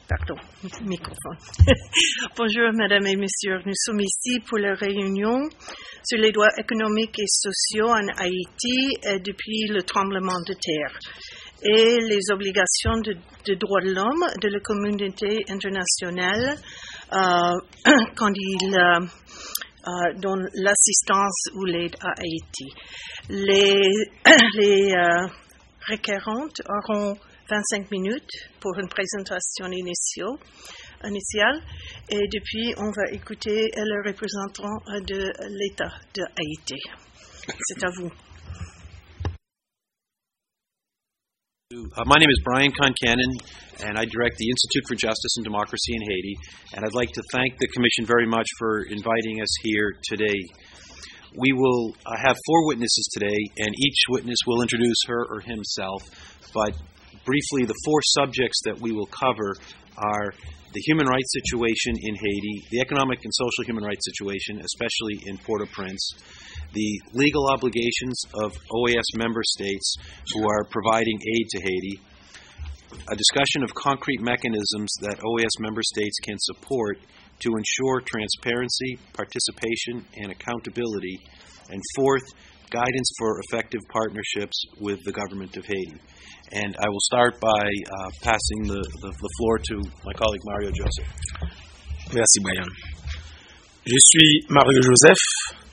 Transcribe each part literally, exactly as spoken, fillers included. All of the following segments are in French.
Pardon, microphone. Bonjour, mesdames et messieurs. Nous sommes ici pour la réunion sur les droits économiques et sociaux en Haïti depuis le tremblement de terre et les obligations de, de droits de l'homme de la communauté internationale euh, quand il euh, euh, donne l'assistance ou l'aide à Haïti. Les, les euh, requérantes auront vingt-cinq minutes pour une présentation initiale, initiale et depuis on va écouter le représentant de l'État de Haïti. C'est à vous. Uh, my name is Brian Concannon, and I direct the Institute for Justice and Democracy in Haiti, and I'd like to thank the Commission very much for inviting us here today. We will uh, have four witnesses today, and each witness will introduce her or himself, but briefly, the four subjects that we will cover are the human rights situation in Haiti, the economic and social human rights situation, especially in Port-au-Prince, the legal obligations of O A S member states who are providing aid to Haiti, a discussion of concrete mechanisms that O A S member states can support to ensure transparency, participation, and accountability, and fourth, guidance for effective partnerships with the government of Haiti. And I will start by uh, passing the, the, the floor to my colleague Mario Joseph. Merci, Brian. Je suis Mario Joseph,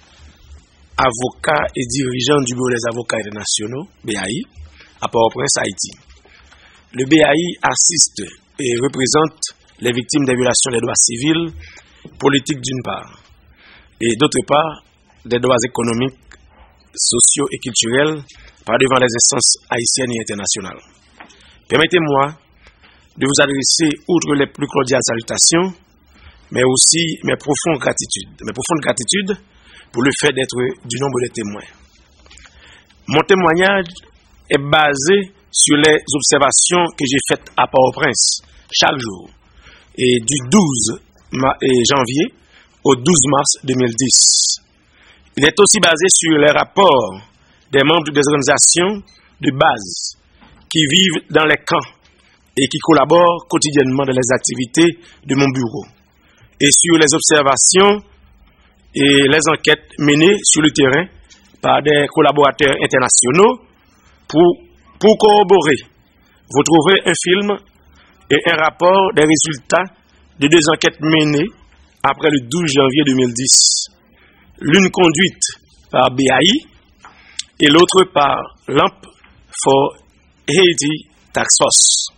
avocat et dirigeant du Bureau des avocats internationaux, B A I, à Port-au-Prince, Haïti. Le B A I assiste et représente les victimes des violations des droits civils, politiques d'une part, et d'autre part, des droits économiques, sociaux et culturels par devant les instances haïtiennes et internationales. Permettez-moi de vous adresser, outre les plus cordiales salutations, mais aussi mes profondes gratitudes, mes profondes gratitudes pour le fait d'être du nombre de témoins. Mon témoignage est basé sur les observations que j'ai faites à Port-au-Prince chaque jour, et du douze janvier au douze mars deux mille dix. Il est aussi basé sur les rapports des membres des organisations de base qui vivent dans les camps et qui collaborent quotidiennement dans les activités de mon bureau, et sur les observations et les enquêtes menées sur le terrain par des collaborateurs internationaux. Pour, pour corroborer, vous trouverez un film et un rapport des résultats de deux enquêtes menées après le douze janvier deux mille dix. L'une conduite par B A I et l'autre par Lamp for Haiti Task Force.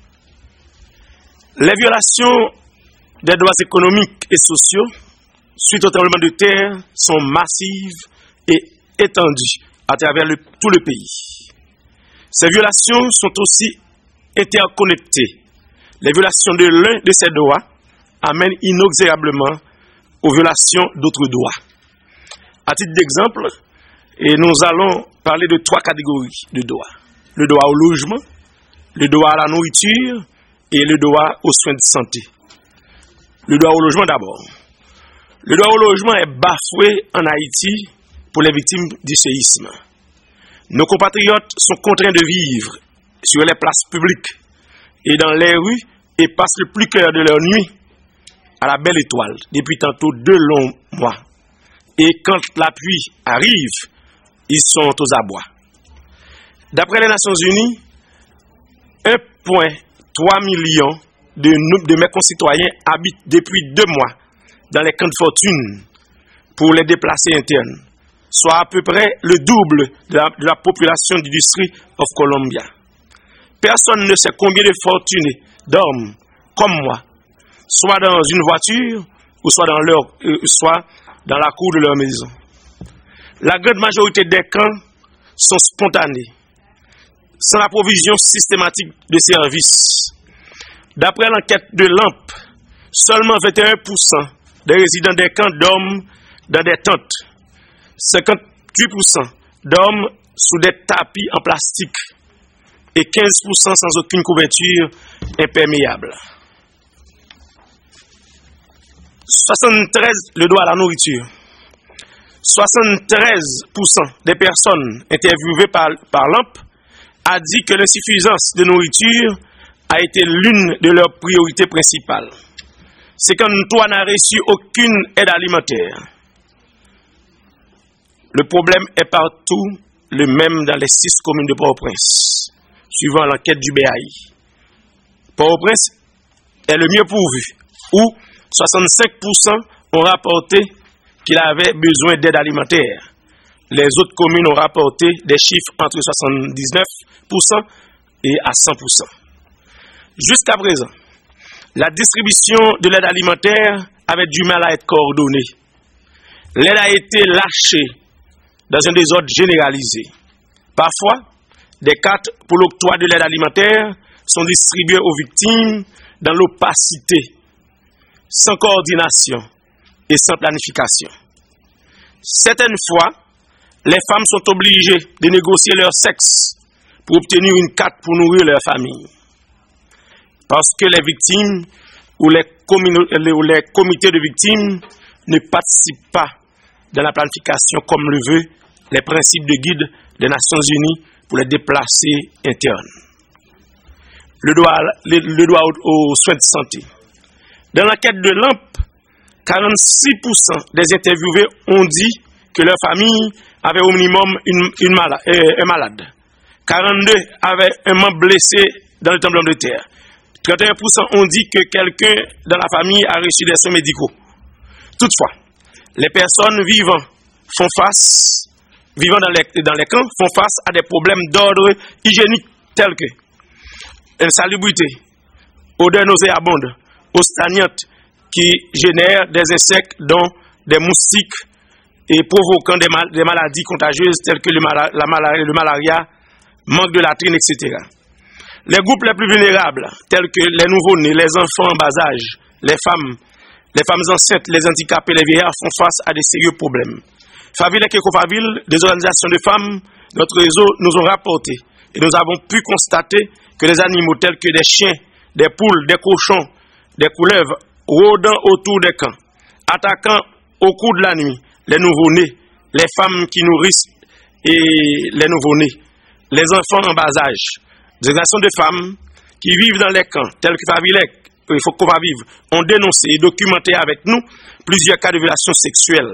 Les violations des droits économiques et sociaux suite au tremblement de terre sont massives et étendues à travers le, tout le pays. Ces violations sont aussi interconnectées. Les violations de l'un de ces droits amènent inexorablement aux violations d'autres droits. À titre d'exemple, et nous allons parler de trois catégories de droits. Le droit au logement, le droit à la nourriture et le droit aux soins de santé. Le droit au logement d'abord. Le droit au logement est bafoué en Haïti pour les victimes du séisme. Nos compatriotes sont contraints de vivre sur les places publiques et dans les rues et passent le plus clair de leur nuit à la belle étoile depuis tantôt deux longs mois. Et quand la pluie arrive, ils sont aux abois. D'après les Nations Unies, un virgule trois million de, de mes concitoyens habitent depuis deux mois dans les camps de fortune pour les déplacés internes, soit à peu près le double de la, de la population du District of Columbia. Personne ne sait combien de fortunés dorment, comme moi, soit dans une voiture ou soit dans, leur, euh, soit dans la cour de leur maison. La grande majorité des camps sont spontanés, sans la provision systématique de services. D'après l'enquête de Lamp, seulement vingt et un pour cent des résidents des camps dorment dans des tentes. cinquante-huit pour cent dorment sous des tapis en plastique et quinze pour cent sans aucune couverture imperméable. soixante-treize le droit à la nourriture. soixante-treize pour cent des personnes interviewées par, par Lamp a dit que l'insuffisance de nourriture a été l'une de leurs priorités principales. C'est quand toi n'a reçu aucune aide alimentaire. Le problème est partout le même dans les six communes de Port-au-Prince, suivant l'enquête du B A I. Port-au-Prince est le mieux pourvu, où soixante-cinq pour cent ont rapporté qu'il avait besoin d'aide alimentaire. Les autres communes ont rapporté des chiffres entre soixante-dix-neuf pour cent et à cent pour cent. Jusqu'à présent, la distribution de l'aide alimentaire avait du mal à être coordonnée. L'aide a été lâchée dans un désordre généralisé. Parfois, des cartes pour l'octroi de l'aide alimentaire sont distribuées aux victimes dans l'opacité, sans coordination et sans planification. Certaines fois, les femmes sont obligées de négocier leur sexe pour obtenir une carte pour nourrir leur famille. Parce que les victimes ou les, ou les comités de victimes ne participent pas dans la planification comme le veut les principes de guide des Nations Unies pour les déplacés internes. Le droit, le, le droit aux, aux soins de santé. Dans l'enquête de l'A M P, quarante-six pour cent des interviewés ont dit que leur famille avait au minimum une, une malade, euh, un malade. quarante-deux avaient un membre blessé dans le tremblement de terre. trente et un pour cent ont dit que quelqu'un dans la famille a reçu des soins médicaux. Toutefois, les personnes vivant font face, vivant dans les, dans les camps font face à des problèmes d'ordre hygiénique tels que insalubrité, odeur nauséabonde, eau stagnante qui génère des insectes dont des moustiques et provoquant des, mal, des maladies contagieuses telles que le, mala, la malaria, le malaria, manque de latrine, et cetera. Les groupes les plus vulnérables, tels que les nouveau-nés, les enfants en bas âge, les femmes, les femmes enceintes, les handicapés, les vieillards font face à des sérieux problèmes. Faville et Écofaville, des organisations de femmes, notre réseau nous ont rapporté et nous avons pu constater que les animaux tels que des chiens, des poules, des cochons, des couleuvres, rôdant autour des camps, attaquant au cours de la nuit les nouveau-nés, les femmes qui nourrissent et les nouveau-nés, les enfants en bas âge, des organisations de femmes qui vivent dans les camps, tels que Favilec, il faut qu'on va vivre, ont dénoncé et documenté avec nous plusieurs cas de violation sexuelle.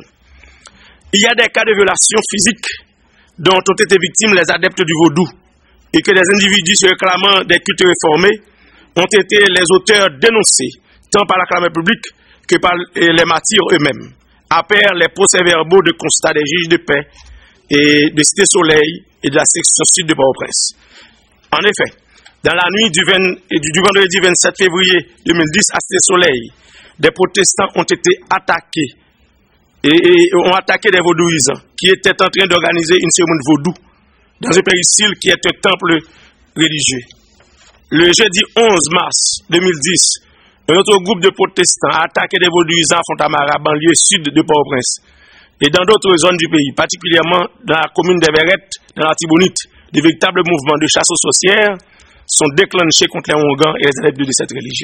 Il y a des cas de violation physique dont ont été victimes les adeptes du vaudou et que des individus se réclamant des cultes réformés ont été les auteurs dénoncés tant par la clameur publique que par les martyrs eux-mêmes. Après les procès-verbaux de constat des juges de paix et de Cité Soleil et de la section sud de Port-au-Prince. En effet, dans la nuit du, vingt, du, du vendredi vingt-sept février deux mille dix à Cité Soleil, des protestants ont été attaqués et, et ont attaqué des vaudouisants qui étaient en train d'organiser une cérémonie vaudou dans un péristyle qui est un temple religieux. Le jeudi onze mars deux mille dix, un autre groupe de protestants a attaqué des vaudouisants à Fontamara, banlieue sud de Port-au-Prince, et dans d'autres zones du pays, particulièrement dans la commune des Verrettes, dans la Tibonite. De véritables mouvements de chasse aux sorcières sont déclenchés contre les Hongans et les adeptes de cette religion.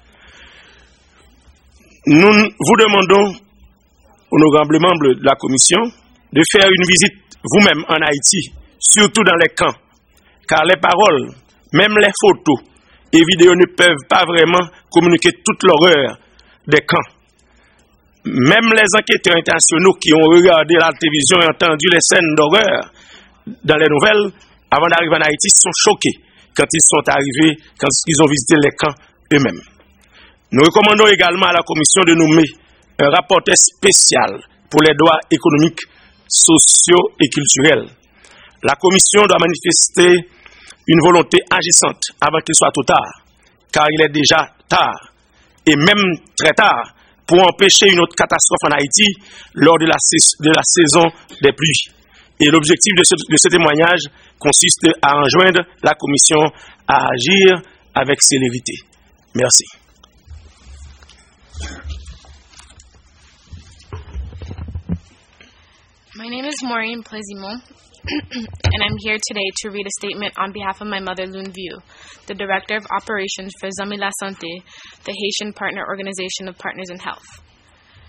Nous vous demandons, honorables membres de la commission, de faire une visite vous-même en Haïti, surtout dans les camps, car les paroles, même les photos et vidéos ne peuvent pas vraiment communiquer toute l'horreur des camps. Même les enquêteurs internationaux qui ont regardé la télévision et entendu les scènes d'horreur dans les nouvelles, avant d'arriver en Haïti, sont choqués quand ils sont arrivés, quand ils ont visité les camps eux-mêmes. Nous recommandons également à la commission de nommer un rapporteur spécial pour les droits économiques, sociaux et culturels. La commission doit manifester une volonté agissante avant qu'il soit trop tard, car il est déjà tard, et même très tard, pour empêcher une autre catastrophe en Haïti lors de la, de la saison des pluies. Et l'objectif de ce, de ce témoignage consiste à enjoindre la commission à agir avec célérité. Merci. My name is Maureen Plezimo, and I'm here today to read a statement on behalf of my mother, Lune Vieux, the Director of Operations for Zami La Santé, the Haitian partner organization of Partners in Health.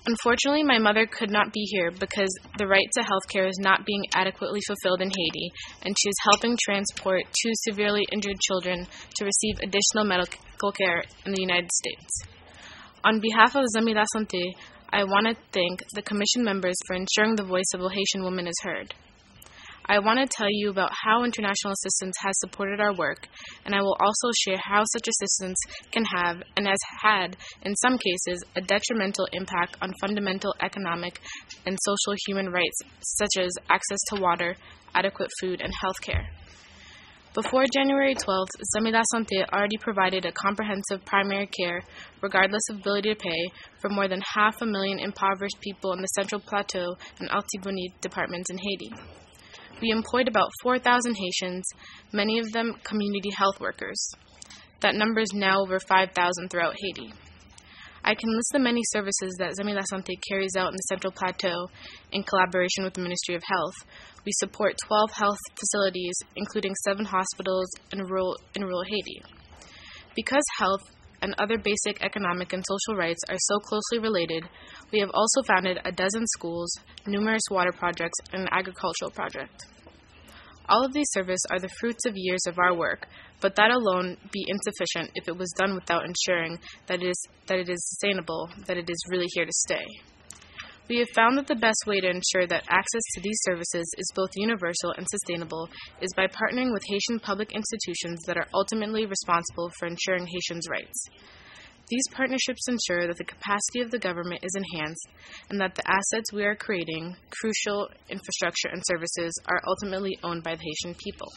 Unfortunately, my mother could not be here because the right to health care is not being adequately fulfilled in Haiti, and she is helping transport two severely injured children to receive additional medical care in the United States. On behalf of Zami La Santé, I want to thank the Commission members for ensuring the voice of a Haitian woman is heard. I want to tell you about how international assistance has supported our work, and I will also share how such assistance can have, and has had, in some cases, a detrimental impact on fundamental economic and social human rights, such as access to water, adequate food, and health care. Before January twelfth, Zami La Santé already provided a comprehensive primary care, regardless of ability to pay, for more than half a million impoverished people in the Central Plateau and Altibonite departments in Haiti. We employed about four thousand Haitians, many of them community health workers. That number is now over five thousand throughout Haiti. I can list the many services that Zami La Santé carries out in the Central Plateau in collaboration with the Ministry of Health. We support twelve health facilities, including seven hospitals in rural, in rural Haiti. Because health and other basic economic and social rights are so closely related, we have also founded a dozen schools, numerous water projects, and an agricultural project. All of these services are the fruits of years of our work, but that alone be insufficient if it was done without ensuring that it is, that it is sustainable, that it is really here to stay. We have found that the best way to ensure that access to these services is both universal and sustainable is by partnering with Haitian public institutions that are ultimately responsible for ensuring Haitians' rights. These partnerships ensure that the capacity of the government is enhanced and that the assets we are creating, crucial infrastructure and services, are ultimately owned by the Haitian people.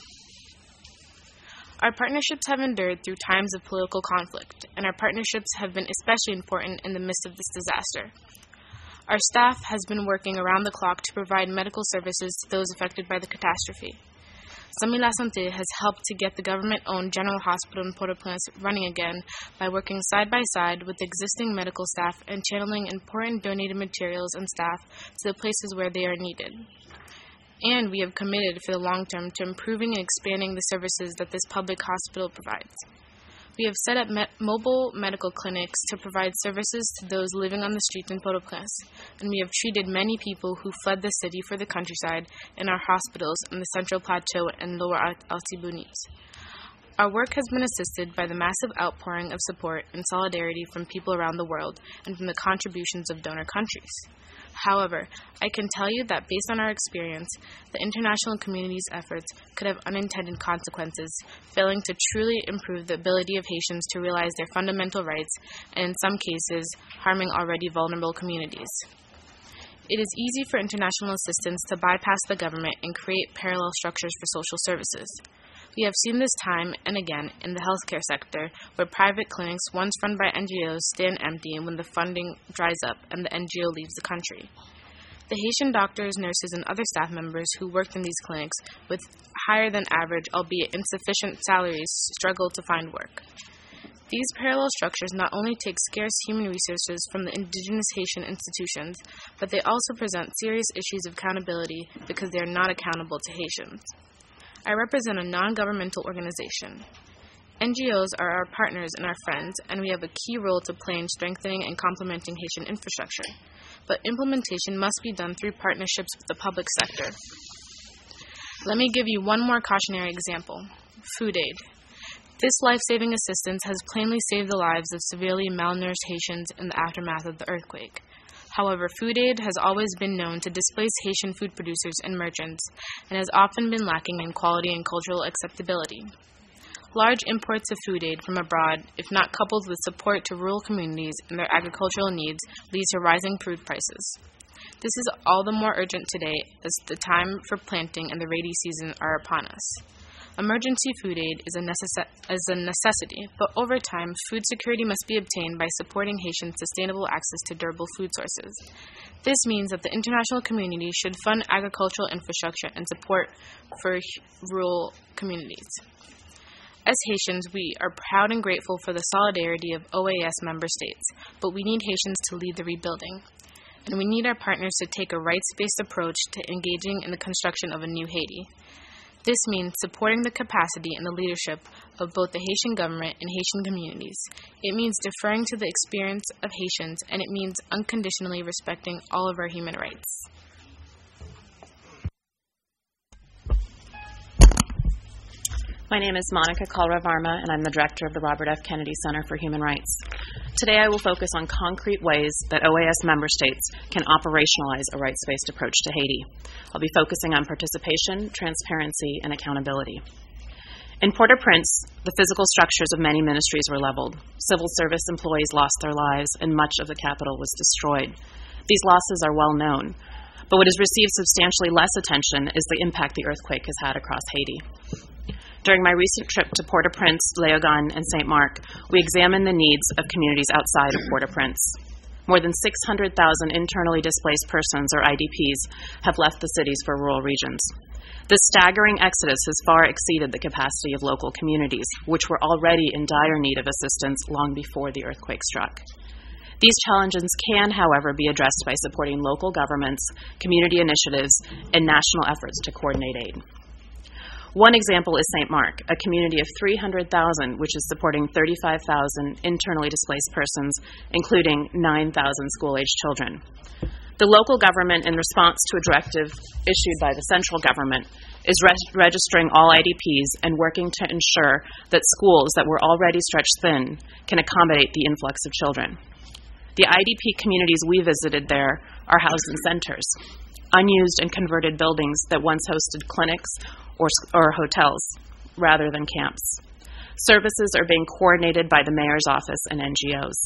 Our partnerships have endured through times of political conflict, and our partnerships have been especially important in the midst of this disaster. Our staff has been working around the clock to provide medical services to those affected by the catastrophe. Zami La Santé has helped to get the government-owned General Hospital in Port-au-Prince running again by working side by side with existing medical staff and channeling important donated materials and staff to the places where they are needed. And we have committed for the long term to improving and expanding the services that this public hospital provides. We have set up me- mobile medical clinics to provide services to those living on the streets in Port-au-Prince, and we have treated many people who fled the city for the countryside in our hospitals in the Central Plateau and Lower Altibonite. Our work has been assisted by the massive outpouring of support and solidarity from people around the world and from the contributions of donor countries. However, I can tell you that based on our experience, the international community's efforts could have unintended consequences, failing to truly improve the ability of Haitians to realize their fundamental rights, and in some cases, harming already vulnerable communities. It is easy for international assistance to bypass the government and create parallel structures for social services. We have seen this time and again in the healthcare sector, where private clinics once run by N G Os stand empty when the funding dries up and the N G O leaves the country. The Haitian doctors, nurses, and other staff members who worked in these clinics with higher than average, albeit insufficient salaries, struggle to find work. These parallel structures not only take scarce human resources from the indigenous Haitian institutions, but they also present serious issues of accountability because they are not accountable to Haitians. I represent a non-governmental organization. N G Os are our partners and our friends, and we have a key role to play in strengthening and complementing Haitian infrastructure. But implementation must be done through partnerships with the public sector. Let me give you one more cautionary example: food aid. This life-saving assistance has plainly saved the lives of severely malnourished Haitians in the aftermath of the earthquake. However, food aid has always been known to displace Haitian food producers and merchants, and has often been lacking in quality and cultural acceptability. Large imports of food aid from abroad, if not coupled with support to rural communities and their agricultural needs, leads to rising food prices. This is all the more urgent today as the time for planting and the rainy season are upon us. Emergency food aid is a, necess- is a necessity, but over time, food security must be obtained by supporting Haitians' sustainable access to durable food sources. This means that the international community should fund agricultural infrastructure and support for rural communities. As Haitians, we are proud and grateful for the solidarity of O A S member states, but we need Haitians to lead the rebuilding, and we need our partners to take a rights-based approach to engaging in the construction of a new Haiti. This means supporting the capacity and the leadership of both the Haitian government and Haitian communities. It means deferring to the experience of Haitians, and it means unconditionally respecting all of our human rights. My name is Monica Kalra-Varma, and I'm the director of the Robert F. Kennedy Center for Human Rights. Today I will focus on concrete ways that O A S member states can operationalize a rights-based approach to Haiti. I'll be focusing on participation, transparency, and accountability. In Port-au-Prince, the physical structures of many ministries were leveled. Civil service employees lost their lives, and much of the capital was destroyed. These losses are well known, but what has received substantially less attention is the impact the earthquake has had across Haiti. During my recent trip to Port-au-Prince, Léogâne, and Saint Marc, we examined the needs of communities outside of Port-au-Prince. More than six hundred thousand internally displaced persons, or I D Ps, have left the cities for rural regions. This staggering exodus has far exceeded the capacity of local communities, which were already in dire need of assistance long before the earthquake struck. These challenges can, however, be addressed by supporting local governments, community initiatives, and national efforts to coordinate aid. One example is Saint Marc, a community of three hundred thousand, which is supporting thirty-five thousand internally displaced persons, including nine thousand school-aged children. The local government, in response to a directive issued by the central government, is re- registering all I D Ps and working to ensure that schools that were already stretched thin can accommodate the influx of children. The I D P communities we visited there are housed in centers, unused and converted buildings that once hosted clinics or, or hotels rather than camps. Services are being coordinated by the mayor's office and N G Os.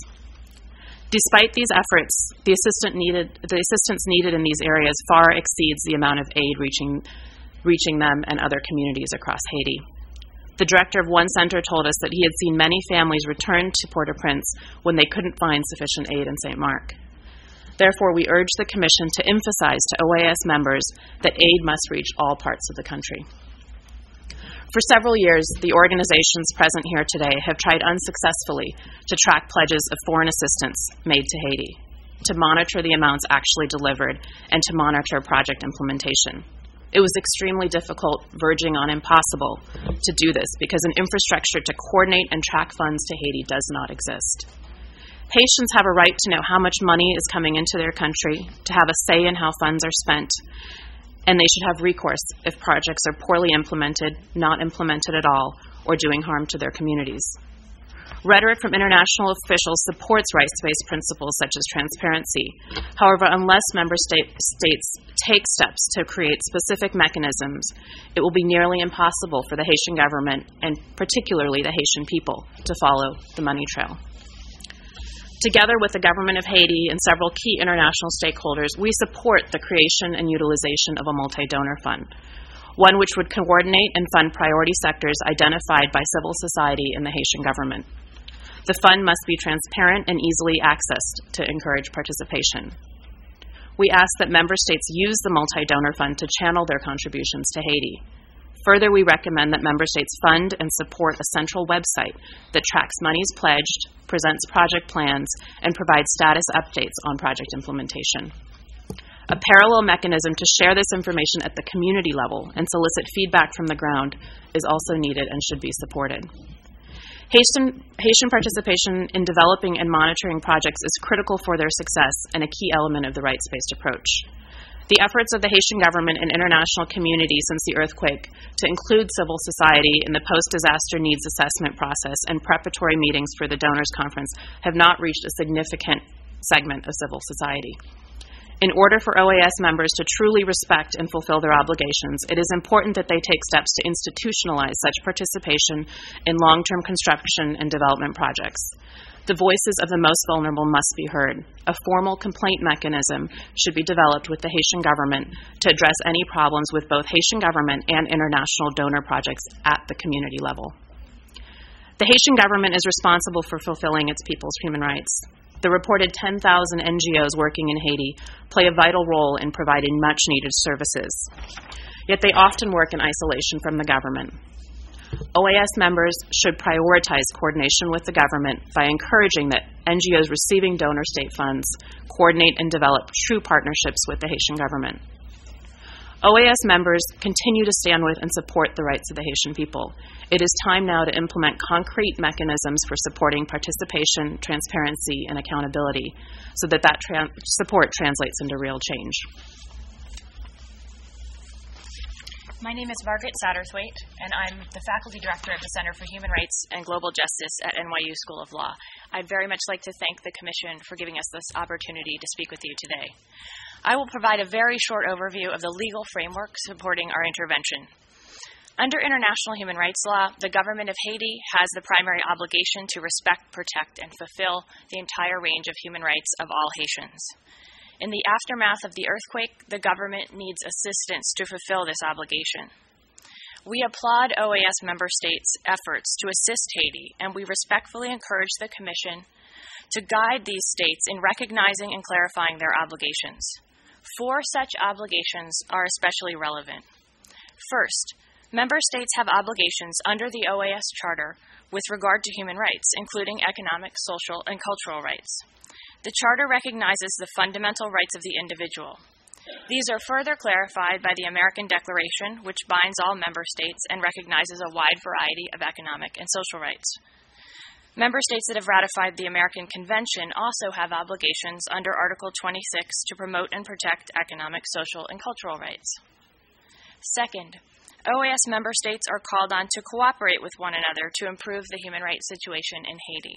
Despite these efforts, the, assistant needed, the assistance needed in these areas far exceeds the amount of aid reaching, reaching them and other communities across Haiti. The director of one center told us that he had seen many families return to Port-au-Prince when they couldn't find sufficient aid in Saint Marc. Therefore, we urge the Commission to emphasize to O A S members that aid must reach all parts of the country. For several years, the organizations present here today have tried unsuccessfully to track pledges of foreign assistance made to Haiti, to monitor the amounts actually delivered, and to monitor project implementation. It was extremely difficult, verging on impossible, to do this because an infrastructure to coordinate and track funds to Haiti does not exist. Haitians have a right to know how much money is coming into their country, to have a say in how funds are spent, and they should have recourse if projects are poorly implemented, not implemented at all, or doing harm to their communities. Rhetoric from international officials supports rights-based principles such as transparency. However, unless member state, states take steps to create specific mechanisms, it will be nearly impossible for the Haitian government, and particularly the Haitian people, to follow the money trail. Together with the government of Haiti and several key international stakeholders, we support the creation and utilization of a multi-donor fund, one which would coordinate and fund priority sectors identified by civil society and the Haitian government. The fund must be transparent and easily accessed to encourage participation. We ask that member states use the multi-donor fund to channel their contributions to Haiti. Further, we recommend that member states fund and support a central website that tracks monies pledged, presents project plans, and provides status updates on project implementation. A parallel mechanism to share this information at the community level and solicit feedback from the ground is also needed and should be supported. Haitian, Haitian participation in developing and monitoring projects is critical for their success and a key element of the rights-based approach. The efforts of the Haitian government and international community since the earthquake to include civil society in the post-disaster needs assessment process and preparatory meetings for the Donors Conference have not reached a significant segment of civil society. In order for O A S members to truly respect and fulfill their obligations, it is important that they take steps to institutionalize such participation in long-term construction and development projects. The voices of the most vulnerable must be heard. A formal complaint mechanism should be developed with the Haitian government to address any problems with both Haitian government and international donor projects at the community level. The Haitian government is responsible for fulfilling its people's human rights. The reported ten thousand N G Os working in Haiti play a vital role in providing much-needed services. Yet they often work in isolation from the government. O A S members should prioritize coordination with the government by encouraging that N G Os receiving donor state funds coordinate and develop true partnerships with the Haitian government. O A S members continue to stand with and support the rights of the Haitian people. It is time now to implement concrete mechanisms for supporting participation, transparency, and accountability so that that tra- support translates into real change. My name is Margaret Satterthwaite, and I'm the Faculty Director of the Center for Human Rights and Global Justice at N Y U School of Law. I'd very much like to thank the Commission for giving us this opportunity to speak with you today. I will provide a very short overview of the legal framework supporting our intervention. Under international human rights law, the government of Haiti has the primary obligation to respect, protect, and fulfill the entire range of human rights of all Haitians. In the aftermath of the earthquake, the government needs assistance to fulfill this obligation. We applaud O A S member states' efforts to assist Haiti, and we respectfully encourage the Commission to guide these states in recognizing and clarifying their obligations. Four such obligations are especially relevant. First, member states have obligations under the O A S Charter with regard to human rights, including economic, social, and cultural rights. The Charter recognizes the fundamental rights of the individual. These are further clarified by the American Declaration, which binds all member states and recognizes a wide variety of economic and social rights. Member states that have ratified the American Convention also have obligations under Article twenty-six to promote and protect economic, social, and cultural rights. Second, O A S member states are called on to cooperate with one another to improve the human rights situation in Haiti.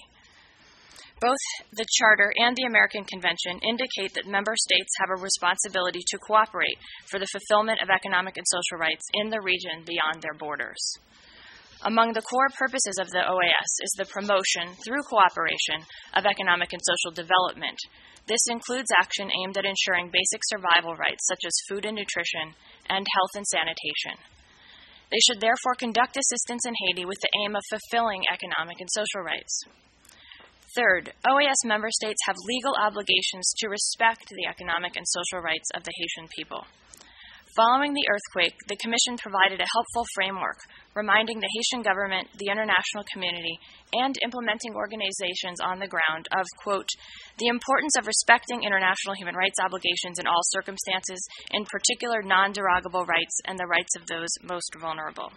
Both the Charter and the American Convention indicate that member states have a responsibility to cooperate for the fulfillment of economic and social rights in the region beyond their borders. Among the core purposes of the O A S is the promotion, through cooperation, of economic and social development. This includes action aimed at ensuring basic survival rights such as food and nutrition and health and sanitation. They should therefore conduct assistance in Haiti with the aim of fulfilling economic and social rights. Third, O A S member states have legal obligations to respect the economic and social rights of the Haitian people. Following the earthquake, the Commission provided a helpful framework, reminding the Haitian government, the international community, and implementing organizations on the ground of, quote, the importance of respecting international human rights obligations in all circumstances, in particular non-derogable rights and the rights of those most vulnerable.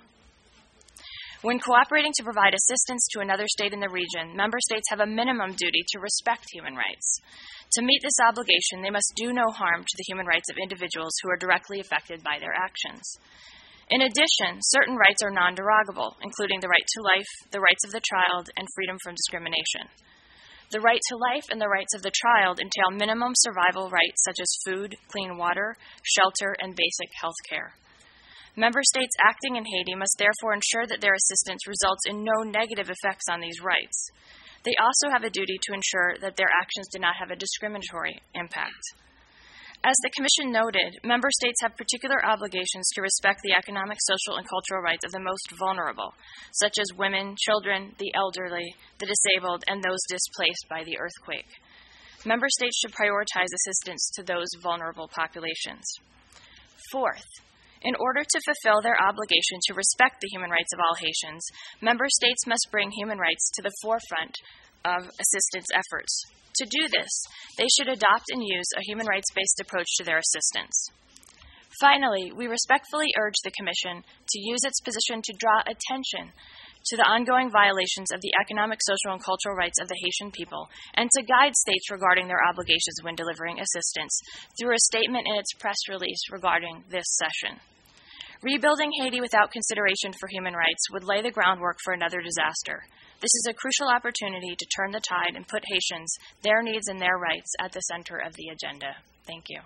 When cooperating to provide assistance to another state in the region, member states have a minimum duty to respect human rights. To meet this obligation, they must do no harm to the human rights of individuals who are directly affected by their actions. In addition, certain rights are non-derogable, including the right to life, the rights of the child, and freedom from discrimination. The right to life and the rights of the child entail minimum survival rights such as food, clean water, shelter, and basic health care. Member states acting in Haiti must therefore ensure that their assistance results in no negative effects on these rights. They also have a duty to ensure that their actions do not have a discriminatory impact. As the Commission noted, member states have particular obligations to respect the economic, social, and cultural rights of the most vulnerable, such as women, children, the elderly, the disabled, and those displaced by the earthquake. Member states should prioritize assistance to those vulnerable populations. Fourth, in order to fulfill their obligation to respect the human rights of all Haitians, member states must bring human rights to the forefront of assistance efforts. To do this, they should adopt and use a human rights-based approach to their assistance. Finally, we respectfully urge the Commission to use its position to draw attention to the ongoing violations of the economic, social, and cultural rights of the Haitian people, and to guide states regarding their obligations when delivering assistance through a statement in its press release regarding this session. Rebuilding Haiti without consideration for human rights would lay the groundwork for another disaster. This is a crucial opportunity to turn the tide and put Haitians, their needs and their rights at the center of the agenda. Thank you.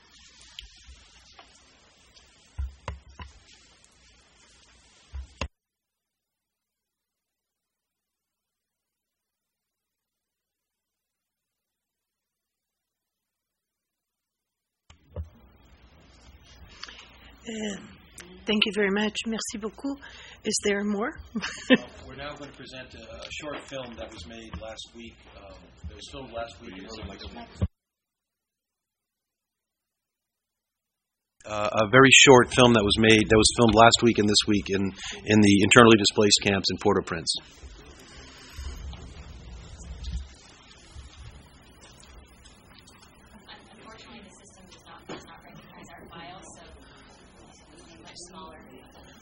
Uh, thank you very much. Merci beaucoup. Is there more? uh, we're now going to present a, a short film that was made last week. Um, it was filmed last week. Uh, a very short film that was made, that was filmed last week and this week in, in the internally displaced camps in Port-au-Prince. Unfortunately, the system does not, does not recognize our file, so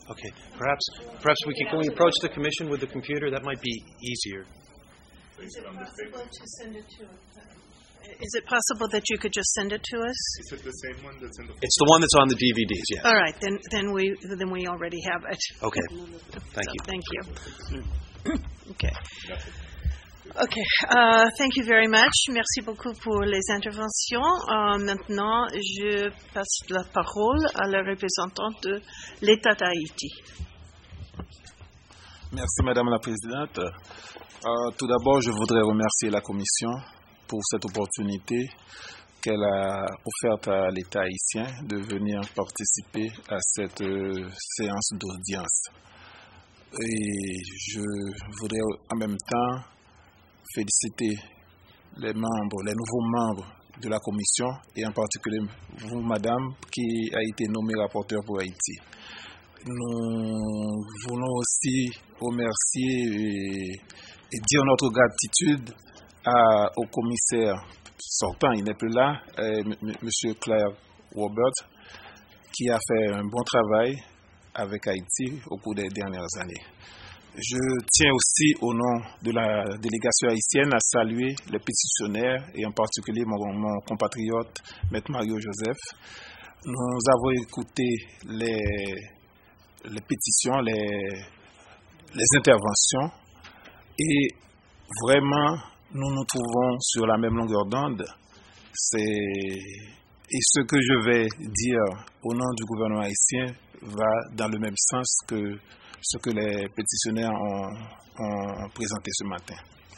Okay, perhaps perhaps we can, can we approach the commission with the computer? That might be easier. Is it possible to send it to us? Is it possible that you could just send it to us? Is it the same one that's in the... It's the one that's on the D V Ds, yes. All right, then then we then we already have it. Okay, thank So, you. Thank you. Okay. Okay. Uh, thank you very much. Merci beaucoup pour les interventions. Uh, maintenant, je passe la parole à la représentante de l'État d'Haïti. Merci, Madame la Présidente. Euh, tout d'abord, je voudrais remercier la Commission pour cette opportunité qu'elle a offerte à l'État haïtien de venir participer à cette euh, séance d'audience. Et je voudrais en même temps féliciter les membres, les nouveaux membres de la Commission et en particulier vous, Madame, qui a été nommée rapporteur pour Haïti. Nous voulons aussi remercier et, et dire notre gratitude à, au commissaire sortant, il n'est plus là, euh, M. Claire Robert, qui a fait un bon travail avec Haïti au cours des dernières années. Je tiens aussi, au nom de la délégation haïtienne, à saluer les pétitionnaires et en particulier mon, mon compatriote, M. Mario Joseph. Nous avons écouté les, les pétitions, les, les interventions et vraiment, nous nous trouvons sur la même longueur d'onde. C'est... Et ce que je vais dire au nom du gouvernement haïtien va dans le même sens que ce que les pétitionnaires ont, ont présenté ce matin.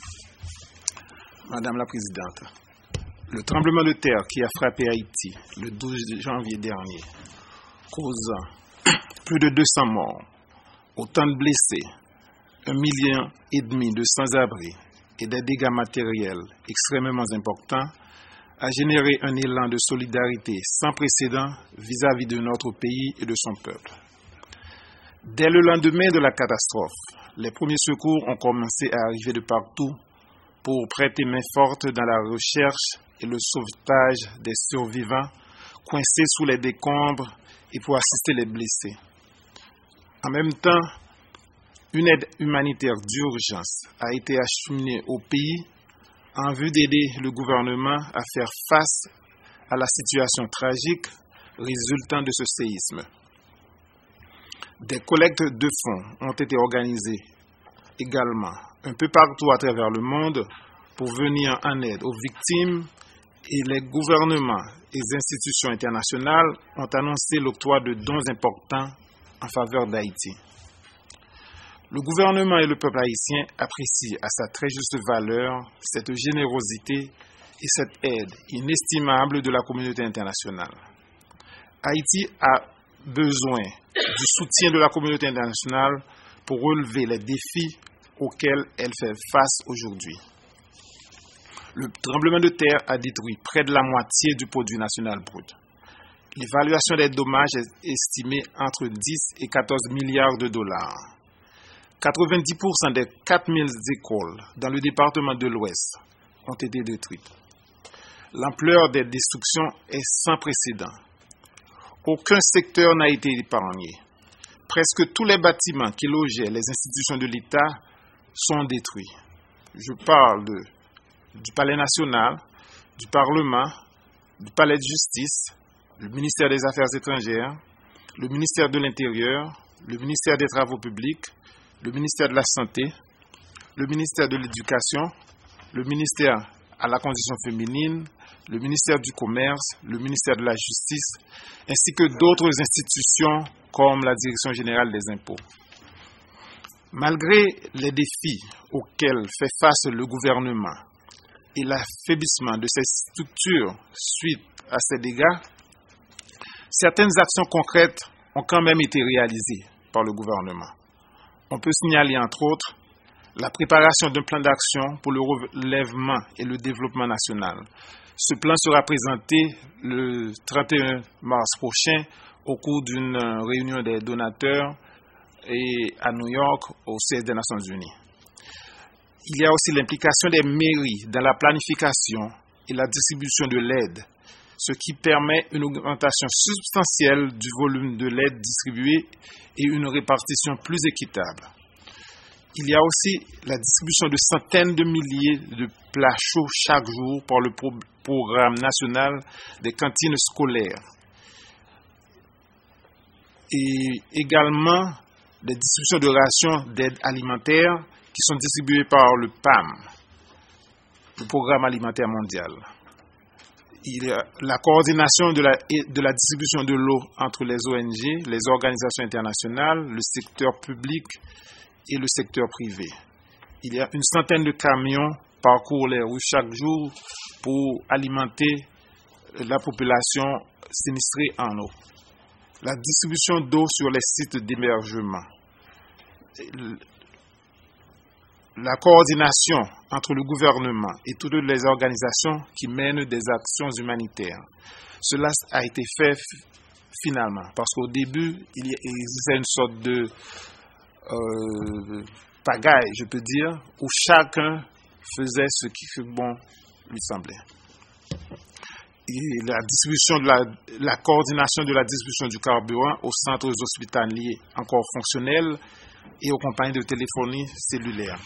Madame la Présidente, le tremblement de terre qui a frappé Haïti le douze janvier dernier, causant plus de deux cents morts, autant de blessés, un million et demi de sans-abri et des dégâts matériels extrêmement importants, a généré un élan de solidarité sans précédent vis-à-vis de notre pays et de son peuple. Dès le lendemain de la catastrophe, les premiers secours ont commencé à arriver de partout pour prêter main forte dans la recherche et le sauvetage des survivants coincés sous les décombres et pour assister les blessés. En même temps, une aide humanitaire d'urgence a été acheminée au pays en vue d'aider le gouvernement à faire face à la situation tragique résultant de ce séisme. Des collectes de fonds ont été organisées également un peu partout à travers le monde pour venir en aide aux victimes et les gouvernements et les institutions internationales ont annoncé l'octroi de dons importants en faveur d'Haïti. Le gouvernement et le peuple haïtien apprécient à sa très juste valeur cette générosité et cette aide inestimable de la communauté internationale. Haïti a besoin du soutien de la communauté internationale pour relever les défis auxquels elle fait face aujourd'hui. Le tremblement de terre a détruit près de la moitié du produit national brut. L'évaluation des dommages est estimée entre dix et quatorze milliards de dollars. quatre-vingt-dix pour cent des quatre mille écoles dans le département de l'Ouest ont été détruites. L'ampleur des destructions est sans précédent. Aucun secteur n'a été épargné. Presque tous les bâtiments qui logeaient les institutions de l'État sont détruits. Je parle de, du Palais national, du Parlement, du Palais de justice, le ministère des Affaires étrangères, le ministère de l'Intérieur, le ministère des Travaux publics, le ministère de la Santé, le ministère de l'Éducation, le ministère à la condition féminine, le ministère du Commerce, le ministère de la Justice, ainsi que d'autres institutions comme la Direction générale des impôts. Malgré les défis auxquels fait face le gouvernement et l'affaiblissement de ces structures suite à ces dégâts, certaines actions concrètes ont quand même été réalisées par le gouvernement. On peut signaler entre autres la préparation d'un plan d'action pour le relèvement et le développement national. Ce plan sera présenté le trente et un mars prochain au cours d'une réunion des donateurs et à New York au siège des Nations Unies. Il y a aussi l'implication des mairies dans la planification et la distribution de l'aide. ce qui permet une augmentation substantielle du volume de l'aide distribuée et une répartition plus équitable. Il y a aussi la distribution de centaines de milliers de plats chauds chaque jour par le pro- programme national des cantines scolaires. Et également des distributions de rations d'aide alimentaire qui sont distribuées par le P A M, le Programme alimentaire mondial. Il y a la coordination de la, de la distribution de l'eau entre les O N G, les organisations internationales, le secteur public et le secteur privé. Il y a une centaine de camions parcourent les rues chaque jour pour alimenter la population sinistrée en eau. La distribution d'eau sur les sites d'hébergement. La coordination entre le gouvernement et toutes les organisations qui mènent des actions humanitaires. Cela a été fait finalement, parce qu'au début, il existait une sorte de euh, pagaille, je peux dire, où chacun faisait ce qui bon lui semblait. Et la distribution de la, la coordination de la distribution du carburant aux centres hospitaliers encore fonctionnels et aux compagnies de téléphonie cellulaire.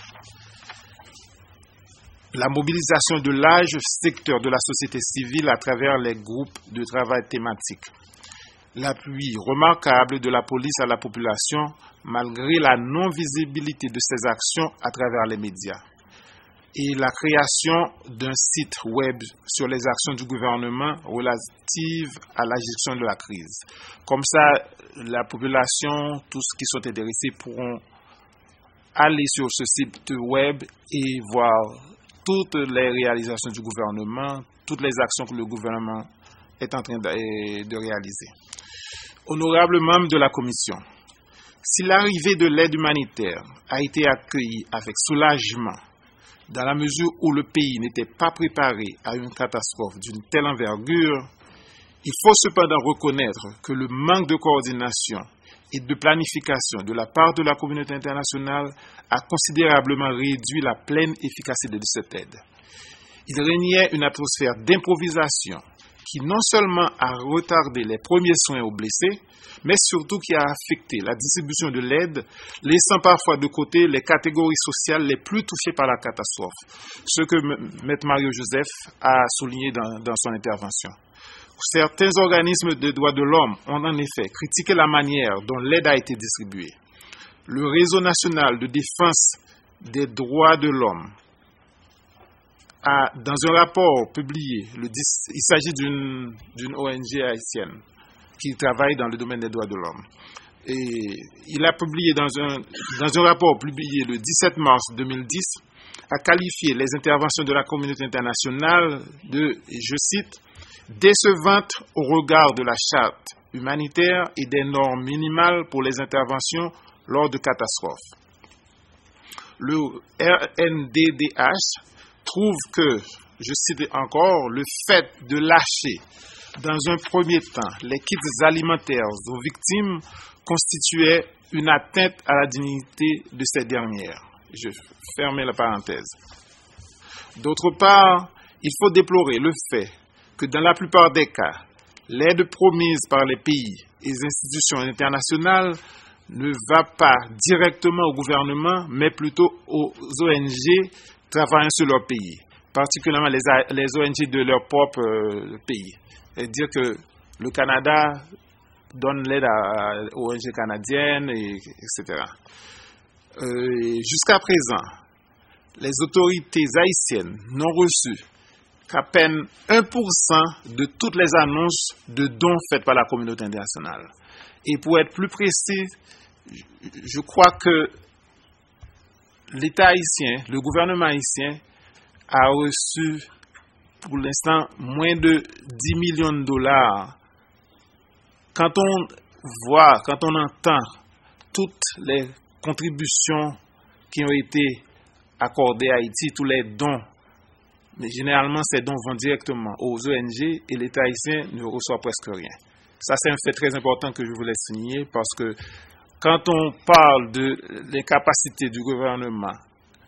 La mobilisation de larges secteurs de la société civile à travers les groupes de travail thématiques. L'appui remarquable de la police à la population malgré la non-visibilité de ces actions à travers les médias. Et la création d'un site web sur les actions du gouvernement relatives à la gestion de la crise. Comme ça, la population, tous ceux qui sont intéressés pourront aller sur ce site web et voir toutes les réalisations du gouvernement, toutes les actions que le gouvernement est en train de, de réaliser. Honorables membres de la Commission, si l'arrivée de l'aide humanitaire a été accueillie avec soulagement, dans la mesure où le pays n'était pas préparé à une catastrophe d'une telle envergure, il faut cependant reconnaître que le manque de coordination et de planification de la part de la communauté internationale a considérablement réduit la pleine efficacité de cette aide. Il régnait une atmosphère d'improvisation qui non seulement a retardé les premiers soins aux blessés, mais surtout qui a affecté la distribution de l'aide, laissant parfois de côté les catégories sociales les plus touchées par la catastrophe, ce que M. Mario Joseph a souligné dans, dans son intervention. Certains organismes de droits de l'homme ont en effet critiqué la manière dont l'aide a été distribuée. Le Réseau national de défense des droits de l'homme a, dans un rapport publié, le, il s'agit d'une, d'une O N G haïtienne qui travaille dans le domaine des droits de l'homme. Et il a publié dans un, dans un rapport publié le dix-sept mars deux mille dix, a qualifié les interventions de la communauté internationale de, je cite, décevantes au regard de la charte humanitaire et des normes minimales pour les interventions lors de catastrophes. Le R N D D H trouve que, je cite encore, le fait de lâcher dans un premier temps les kits alimentaires aux victimes constituait une atteinte à la dignité de ces dernières. Je ferme la parenthèse. D'autre part, il faut déplorer le fait que dans la plupart des cas, l'aide promise par les pays et les institutions internationales ne va pas directement au gouvernement, mais plutôt aux O N G travaillant sur leur pays, particulièrement les, les O N G de leur propre euh, pays. C'est-à-dire que le Canada donne l'aide aux O N G canadiennes, et, etc. Euh, jusqu'à présent, les autorités haïtiennes n'ont reçu qu'à peine un pour cent de toutes les annonces de dons faites par la communauté internationale. Et pour être plus précis, je crois que l'État haïtien, le gouvernement haïtien, a reçu pour l'instant moins de dix millions de dollars. Quand on voit, quand on entend toutes les contributions qui ont été accordées à Haïti, tous les dons, mais généralement ces dons vont directement aux O N G et l'État haïtien ne reçoit presque rien. Ça, c'est un fait très important que je voulais souligner parce que quand on parle de l'incapacité du gouvernement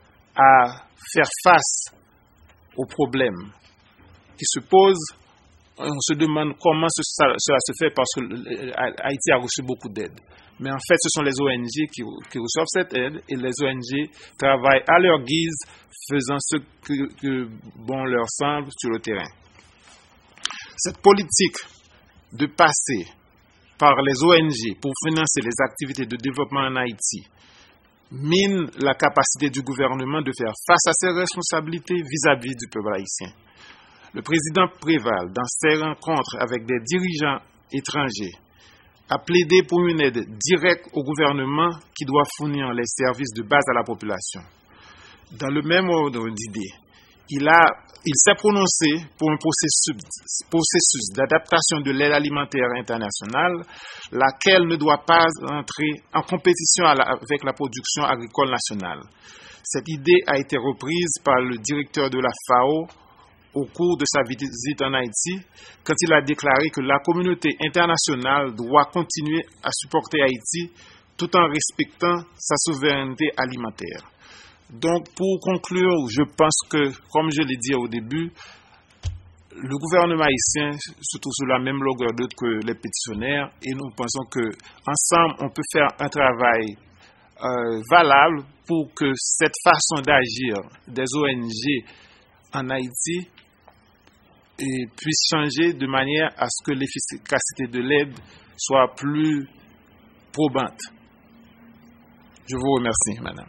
à faire face aux problèmes qui se posent, on se demande comment ce, ça, cela se fait parce que Haïti a reçu beaucoup d'aide. Mais en fait, ce sont les O N G qui, qui reçoivent cette aide et les O N G travaillent à leur guise, faisant ce que, que bon leur semble sur le terrain. Cette politique de passer par les O N G pour financer les activités de développement en Haïti mine la capacité du gouvernement de faire face à ses responsabilités vis-à-vis du peuple haïtien. Le président Préval, dans ses rencontres avec des dirigeants étrangers, a plaidé pour une aide directe au gouvernement qui doit fournir les services de base à la population. Dans le même ordre d'idée, il, a, il s'est prononcé pour un processus, processus d'adaptation de l'aide alimentaire internationale, laquelle ne doit pas entrer en compétition avec la production agricole nationale. Cette idée a été reprise par le directeur de la F A O au cours de sa visite en Haïti, quand il a déclaré que la communauté internationale doit continuer à supporter Haïti tout en respectant sa souveraineté alimentaire. Donc, pour conclure, je pense que, comme je l'ai dit au début, le gouvernement haïtien se trouve sur la même longueur d'onde que les pétitionnaires et nous pensons qu'ensemble, on peut faire un travail euh, valable pour que cette façon d'agir des O N G en Haïti et puisse changer de manière à ce que l'efficacité de l'aide soit plus probante. Je vous remercie, madame.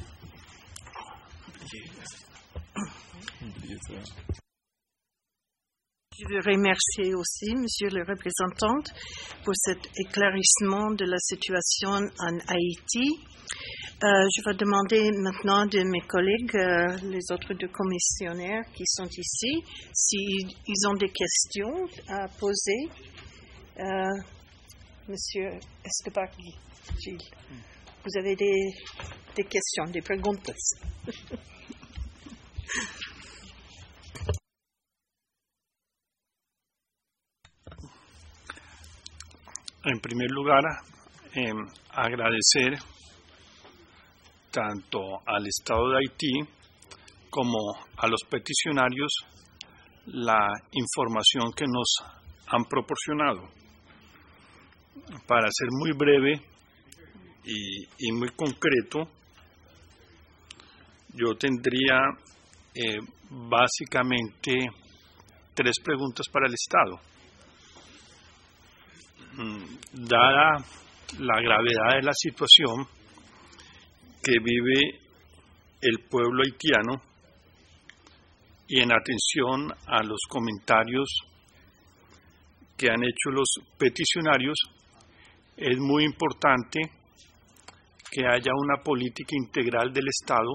Je veux remercier aussi, monsieur le représentant, pour cet éclaircissement de la situation en Haïti. Euh, je vais demander maintenant de mes collègues, euh, les autres deux commissionnaires qui sont ici, s'ils ont des questions à poser. Euh, monsieur Escobar Gil, vous avez des, des questions, des preguntas. En primer lugar, eh, agradecer tanto al Estado de Haití como a los peticionarios la información que nos han proporcionado. Para ser muy breve y, y muy concreto, yo tendría eh, básicamente tres preguntas para el Estado. Dada la gravedad de la situación que vive el pueblo haitiano y en atención a los comentarios que han hecho los peticionarios, es muy importante que haya una política integral del Estado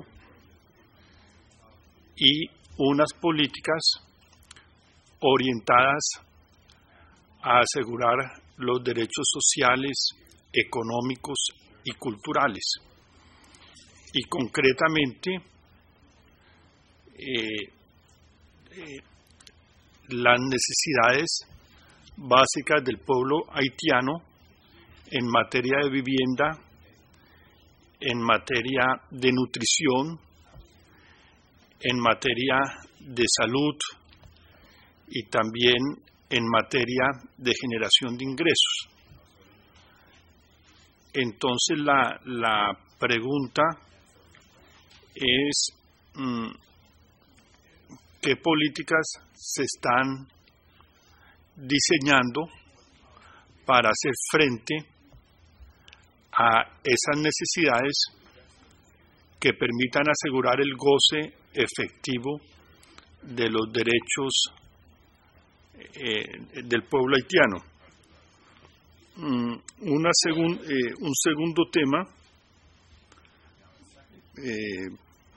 y unas políticas orientadas a asegurar los derechos sociales, económicos y culturales. Y concretamente, eh, eh, las necesidades básicas del pueblo haitiano en materia de vivienda, en materia de nutrición, en materia de salud y también en materia de generación de ingresos. Entonces la, la pregunta es mmm, ¿qué políticas se están diseñando para hacer frente a esas necesidades que permitan asegurar el goce efectivo de los derechos Eh, del pueblo haitiano? Mm, una segun, eh, un segundo tema, eh,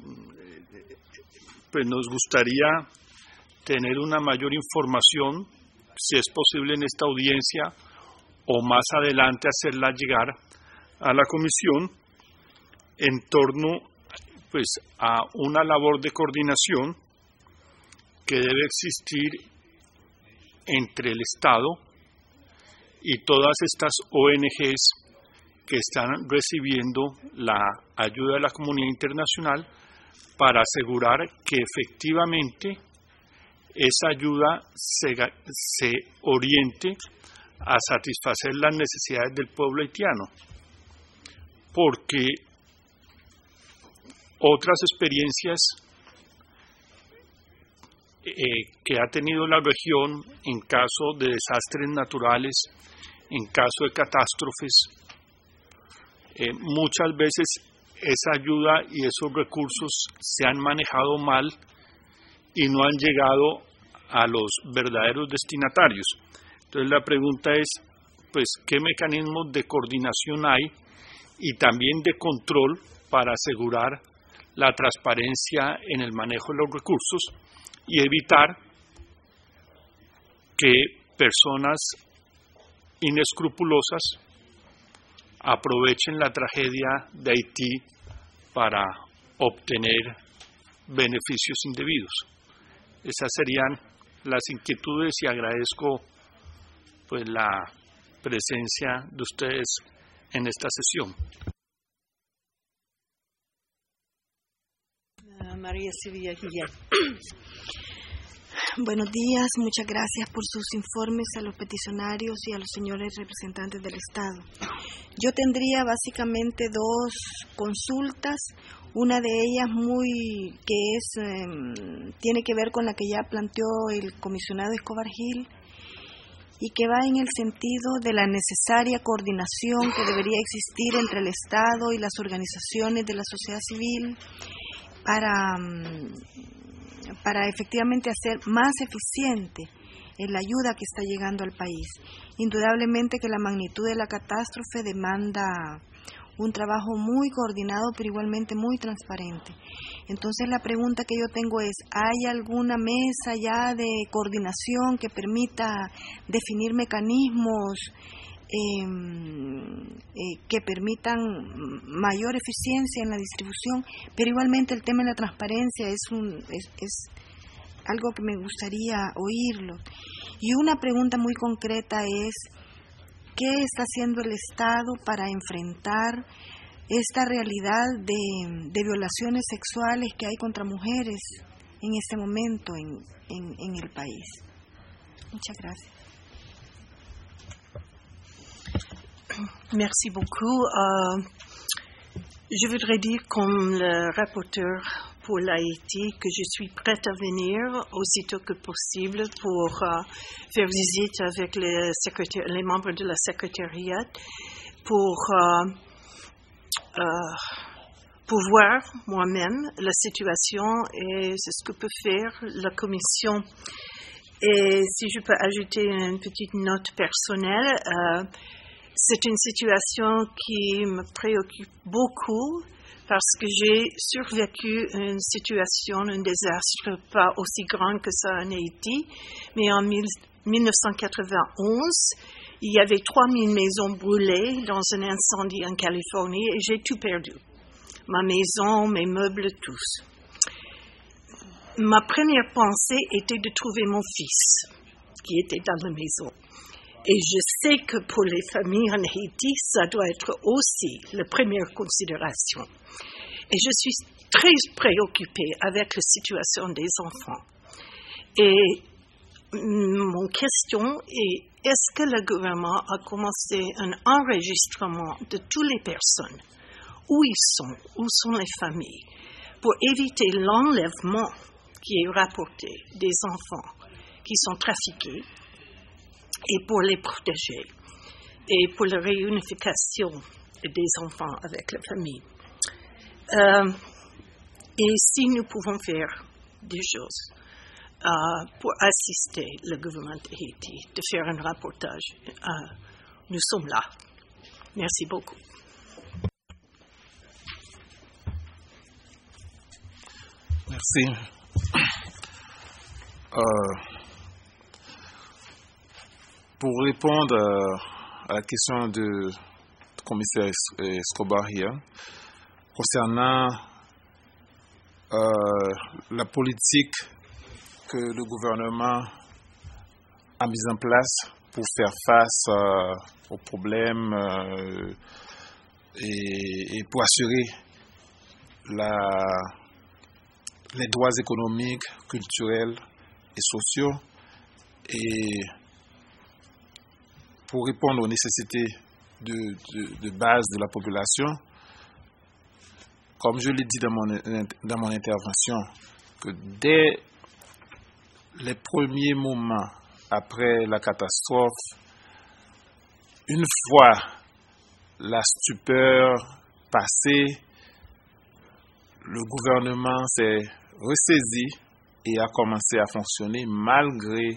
pues nos gustaría tener una mayor información, si es posible en esta audiencia o más adelante hacerla llegar a la comisión en torno pues a una labor de coordinación que debe existir entre el Estado y todas estas O N Ges que están recibiendo la ayuda de la comunidad internacional para asegurar que efectivamente esa ayuda se, se oriente a satisfacer las necesidades del pueblo haitiano, porque otras experiencias eh, que ha tenido la región en caso de desastres naturales, en caso de catástrofes, eh, muchas veces esa ayuda y esos recursos se han manejado mal y no han llegado a los verdaderos destinatarios. Entonces la pregunta es, pues, ¿qué mecanismos de coordinación hay y también de control para asegurar la transparencia en el manejo de los recursos y evitar que personas inescrupulosas aprovechen la tragedia de Haití para obtener beneficios indebidos? Esas serían las inquietudes y agradezco pues la presencia de ustedes en esta sesión. Uh, María Sevilla Guillén. Buenos días, muchas gracias por sus informes a los peticionarios y a los señores representantes del Estado. Yo tendría básicamente dos consultas, una de ellas muy que es eh, tiene que ver con la que ya planteó el comisionado Escobar Gil y que va en el sentido de la necesaria coordinación que debería existir entre el Estado y las organizaciones de la sociedad civil para para efectivamente hacer más eficiente la ayuda que está llegando al país. Indudablemente que la magnitud de la catástrofe demanda un trabajo muy coordinado, pero igualmente muy transparente. Entonces la pregunta que yo tengo es, ¿hay alguna mesa ya de coordinación que permita definir mecanismos Eh, eh, que permitan mayor eficiencia en la distribución? Pero igualmente el tema de la transparencia es, un, es, es algo que me gustaría oírlo. Y una pregunta muy concreta es, ¿qué está haciendo el Estado para enfrentar esta realidad de, de violaciones sexuales que hay contra mujeres en este momento en, en, en el país? Muchas gracias. Merci beaucoup. Euh, je voudrais dire comme le rapporteur pour l'Haïti que je suis prête à venir aussitôt que possible pour euh, faire visite avec les, les membres de la secrétariat pour, euh, euh, pour voir moi-même la situation et ce que peut faire la commission. Et si je peux ajouter une petite note personnelle, euh, c'est une situation qui me préoccupe beaucoup parce que j'ai survécu une situation, un désastre pas aussi grand que ça en Haïti, mais en mille neuf cent quatre-vingt-onze, il y avait trois mille maisons brûlées dans un incendie en Californie et j'ai tout perdu. Ma maison, mes meubles, tous. Ma première pensée était de trouver mon fils qui était dans la maison. Et je sais que pour les familles en Haïti, ça doit être aussi la première considération. Et je suis très préoccupée avec la situation des enfants. Et mon question est, est-ce que le gouvernement a commencé un enregistrement de toutes les personnes, où ils sont, où sont les familles, pour éviter l'enlèvement qui est rapporté des enfants qui sont trafiqués, et pour les protéger, et pour la réunification des enfants avec la famille. Euh, et si nous pouvons faire des choses euh, pour assister le gouvernement d'Haïti, de faire un rapportage, euh, nous sommes là. Merci beaucoup. Merci. Euh, Pour répondre à la question du commissaire Escobar hier, concernant euh, la politique que le gouvernement a mise en place pour faire face euh, aux problèmes euh, et, et pour assurer la, les droits économiques, culturels et sociaux et pour répondre aux nécessités de, de, de base de la population. Comme je l'ai dit dans mon, dans mon intervention, que dès les premiers moments après la catastrophe, une fois la stupeur passée, le gouvernement s'est ressaisi et a commencé à fonctionner malgré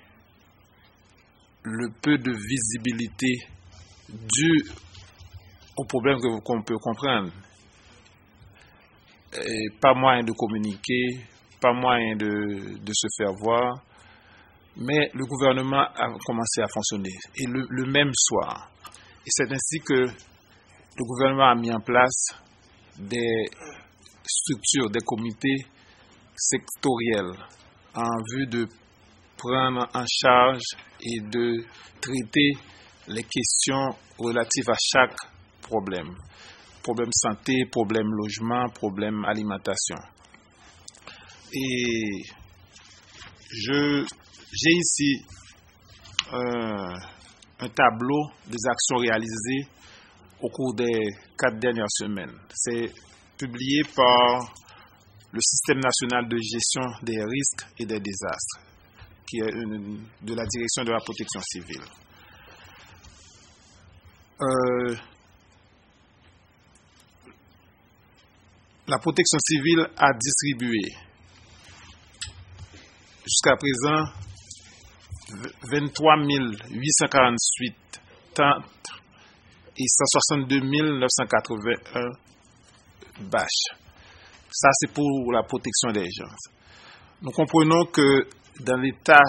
le peu de visibilité dû au problème qu'on peut comprendre. Et pas moyen de communiquer, pas moyen de, de se faire voir, mais le gouvernement a commencé à fonctionner. Et le, le même soir. Et c'est ainsi que le gouvernement a mis en place des structures, des comités sectoriels en vue de prendre en charge et de traiter les questions relatives à chaque problème. Problème santé, problème logement, problème alimentation. Et je, j'ai ici un, un tableau des actions réalisées au cours des quatre dernières semaines. C'est publié par le Système national de gestion des risques et des désastres, qui est une, de la direction de la protection civile. Euh, la protection civile a distribué jusqu'à présent vingt-trois mille huit cent quarante-huit tentes et cent soixante-deux mille neuf cent quatre-vingt-un bâches. Ça, c'est pour la protection des gens. Nous comprenons que dans l'état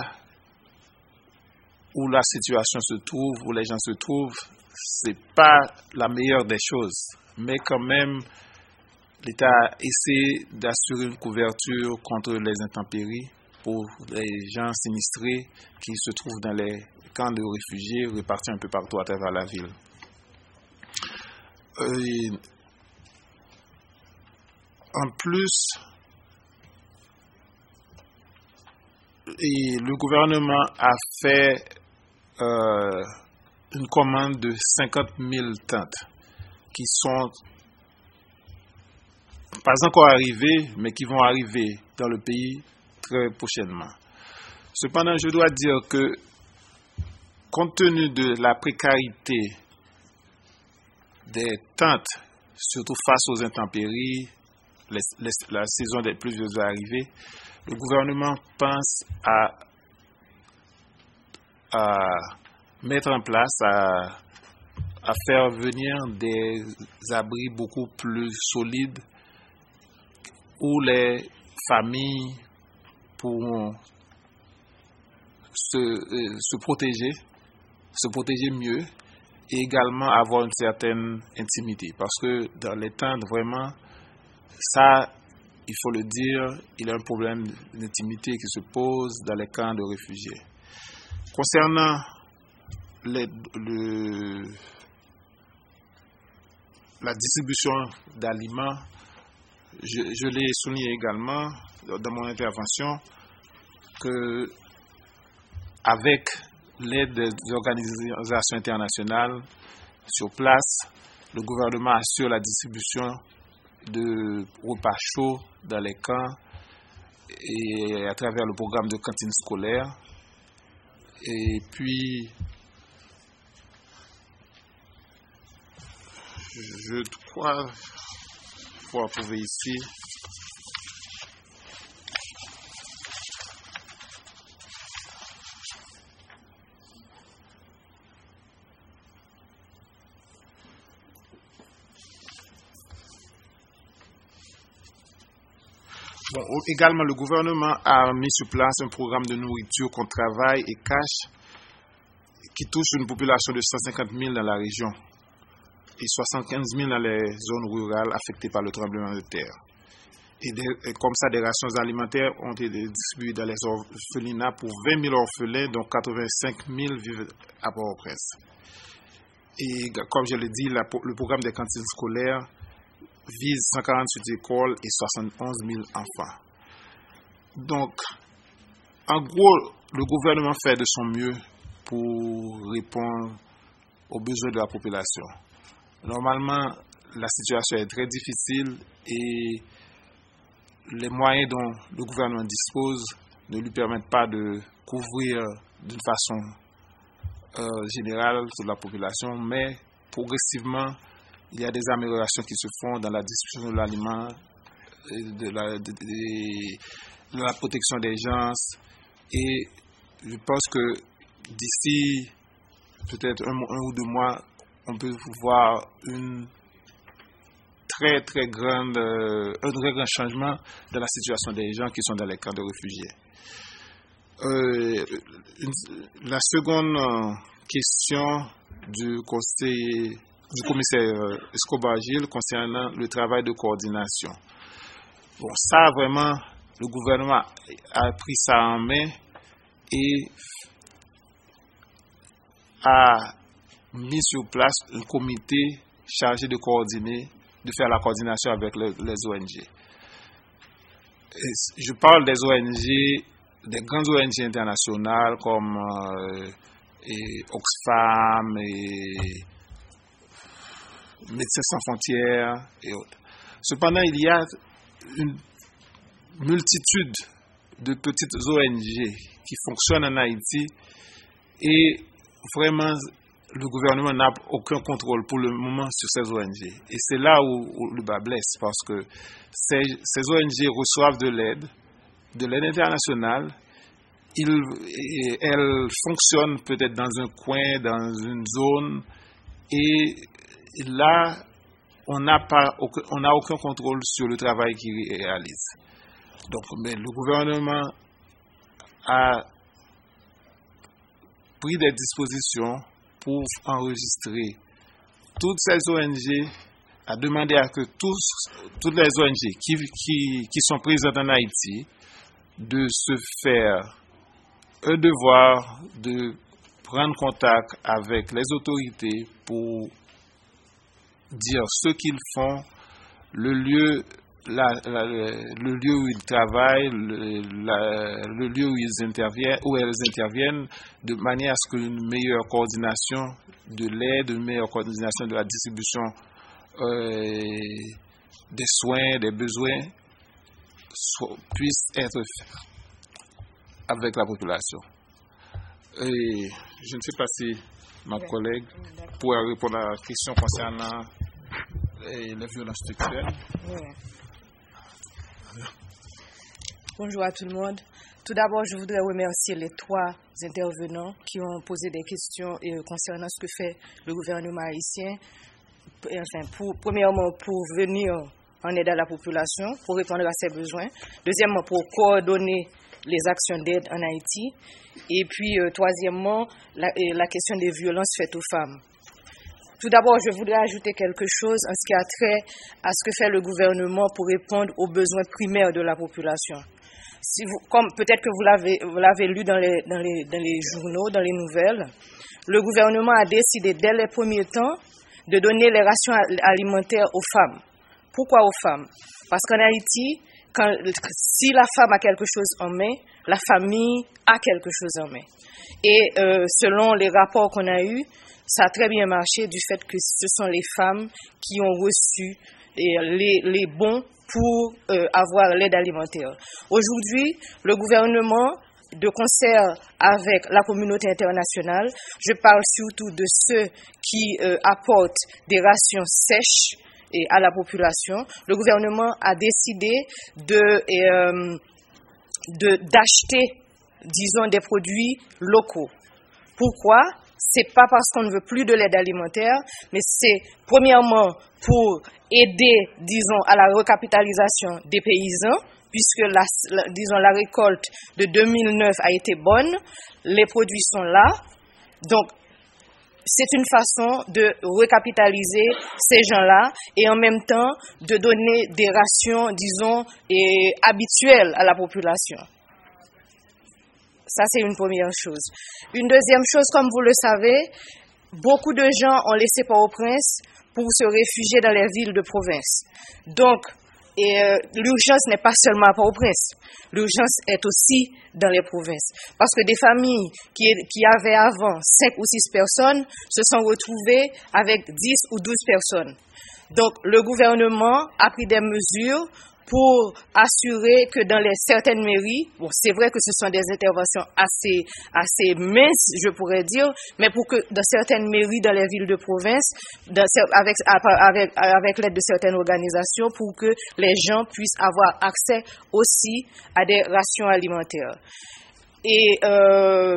où la situation se trouve, où les gens se trouvent, ce n'est pas la meilleure des choses. Mais quand même, l'État essaie d'assurer une couverture contre les intempéries pour les gens sinistrés qui se trouvent dans les camps de réfugiés répartis un peu partout à travers la ville. Euh, en plus, et le gouvernement a fait euh, une commande de cinquante mille tentes qui sont pas encore arrivées, mais qui vont arriver dans le pays très prochainement. Cependant, je dois dire que, compte tenu de la précarité des tentes, surtout face aux intempéries, les, les, la saison des pluvieuses va arriver, le gouvernement pense à, à mettre en place, à, à faire venir des abris beaucoup plus solides où les familles pourront se, euh, se protéger, se protéger mieux et également avoir une certaine intimité. Parce que dans les tentes, vraiment, ça, il faut le dire, il y a un problème d'intimité qui se pose dans les camps de réfugiés. Concernant les, le, la distribution d'aliments, je, je l'ai souligné également dans mon intervention que avec l'aide des organisations internationales sur place, le gouvernement assure la distribution de repas chauds dans les camps et à travers le programme de cantine scolaire. Et puis, je crois pouvoir trouver ici Bon, également, le gouvernement a mis sur place un programme de nourriture contre travail et cash qui touche une population de cent cinquante mille dans la région et soixante-quinze mille dans les zones rurales affectées par le tremblement de terre. Et, des, et comme ça, des rations alimentaires ont été distribuées dans les orphelinats pour vingt mille orphelins, dont quatre-vingt-cinq mille vivent à Port-au-Prince. Et comme je l'ai dit, la, le programme des cantines scolaires vise cent quarante-huit écoles et soixante et onze mille enfants. Donc, en gros, le gouvernement fait de son mieux pour répondre aux besoins de la population. Normalement, la situation est très difficile et les moyens dont le gouvernement dispose ne lui permettent pas de couvrir d'une façon euh, générale toute la population, mais progressivement, il y a des améliorations qui se font dans la distribution de l'aliment, de la, de, de, de la protection des gens, et je pense que d'ici peut-être un, un ou deux mois, on peut voir une très très grande, euh, un très grand changement dans la situation des gens qui sont dans les camps de réfugiés. Euh, une, la seconde euh, question du conseil, du commissaire Escobar-Gil concernant le travail de coordination. Bon, ça vraiment, le gouvernement a pris ça en main et a mis sur place un comité chargé de coordonner, de faire la coordination avec les, les O N G. Et je parle des O N G, des grandes O N G internationales comme euh, et Oxfam et Médecins sans frontières et autres. Cependant, il y a une multitude de petites O N G qui fonctionnent en Haïti et vraiment le gouvernement n'a aucun contrôle pour le moment sur ces O N G. Et c'est là où, où le bas blesse parce que ces, ces O N G reçoivent de l'aide, de l'aide internationale. Ils, et, elles fonctionnent peut-être dans un coin, dans une zone et là, on n'a pas, on n'a aucun contrôle sur le travail qu'ils réalisent. Donc, mais le gouvernement a pris des dispositions pour enregistrer toutes ces O N G, a demandé à que tous, toutes les O N G qui, qui, qui sont présentes en Haïti de se faire un devoir de prendre contact avec les autorités pour dire ce qu'ils font, le lieu, la, la, le lieu où ils travaillent, le, la, le lieu où ils interviennent, où elles interviennent, de manière à ce qu'une meilleure coordination de l'aide, une meilleure coordination de la distribution euh, des soins, des besoins soit, puisse être fait avec la population. Et je ne sais pas si ma collègue pourrait répondre à la question concernant les, les violences sexuelles. Oui. Bonjour à tout le monde. Tout d'abord, je voudrais remercier les trois intervenants qui ont posé des questions concernant ce que fait le gouvernement haïtien. Enfin, pour, premièrement, pour venir en aide à la population, pour répondre à ses besoins. Deuxièmement, pour coordonner les actions d'aide en Haïti. Et puis, euh, troisièmement, la, la question des violences faites aux femmes. Tout d'abord, je voudrais ajouter quelque chose en ce qui a trait à ce que fait le gouvernement pour répondre aux besoins primaires de la population. Si vous, comme peut-être que vous l'avez, vous l'avez lu dans les, dans, les, dans les journaux, dans les nouvelles, le gouvernement a décidé dès les premiers temps de donner les rations alimentaires aux femmes. Pourquoi aux femmes? Parce qu'en Haïti, quand, si la femme a quelque chose en main, la famille a quelque chose en main. Et euh, selon les rapports qu'on a eus, ça a très bien marché du fait que ce sont les femmes qui ont reçu les, les bons pour euh, avoir l'aide alimentaire. Aujourd'hui, le gouvernement, de concert avec la communauté internationale, je parle surtout de ceux qui euh, apportent des rations sèches et à la population, le gouvernement a décidé de, euh, de, d'acheter, disons, des produits locaux. Pourquoi? C'est pas parce qu'on ne veut plus de l'aide alimentaire, mais c'est premièrement pour aider, disons, à la recapitalisation des paysans, puisque la, la, disons, la récolte de deux mille neuf a été bonne, les produits sont là, donc c'est une façon de recapitaliser ces gens-là et en même temps de donner des rations, disons, et habituelles à la population. Ça, c'est une première chose. Une deuxième chose, comme vous le savez, beaucoup de gens ont laissé Port-au-Prince pour se réfugier dans les villes de province. Donc, Et euh, l'urgence n'est pas seulement à Port-au-Prince, l'urgence est aussi dans les provinces. Parce que des familles qui, qui avaient avant cinq ou six personnes se sont retrouvées avec dix ou douze personnes. Donc le gouvernement a pris des mesures pour assurer que dans les certaines mairies, bon, c'est vrai que ce sont des interventions assez, assez minces, je pourrais dire, mais pour que dans certaines mairies, dans les villes de province, dans, avec, avec, avec l'aide de certaines organisations, pour que les gens puissent avoir accès aussi à des rations alimentaires. Et euh,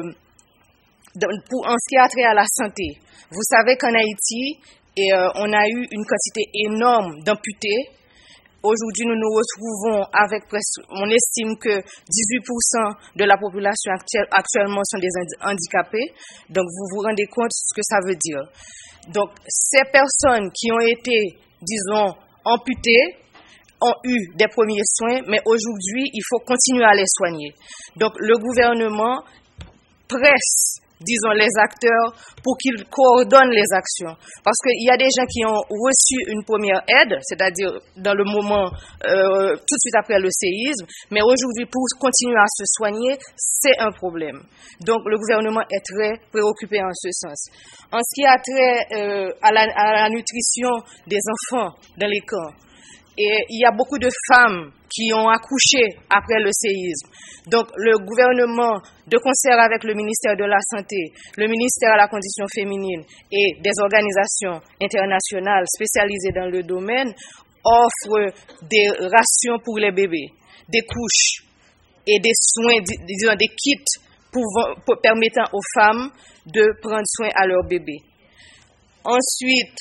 pour, en ce qui a trait à la santé, vous savez qu'en Haïti, et, euh, on a eu une quantité énorme d'amputés. Aujourd'hui, nous nous retrouvons avec presque, on estime que dix-huit pour cent de la population actuelle, actuellement sont des handicapés. Donc, vous vous rendez compte de ce que ça veut dire. Donc, ces personnes qui ont été, disons, amputées, ont eu des premiers soins, mais aujourd'hui, il faut continuer à les soigner. Donc, le gouvernement presse, disons, les acteurs pour qu'ils coordonnent les actions. Parce qu'il y a des gens qui ont reçu une première aide, c'est-à-dire dans le moment, euh, tout de suite après le séisme, mais aujourd'hui, pour continuer à se soigner, c'est un problème. Donc, le gouvernement est très préoccupé en ce sens. En ce qui a trait euh, à, la, à la nutrition des enfants dans les camps, et il y a beaucoup de femmes qui ont accouché après le séisme. Donc, le gouvernement, de concert avec le ministère de la Santé, le ministère de la Condition féminine et des organisations internationales spécialisées dans le domaine, offrent des rations pour les bébés, des couches et des soins, disons des kits pouvant, pour, permettant aux femmes de prendre soin à leurs bébés. Ensuite,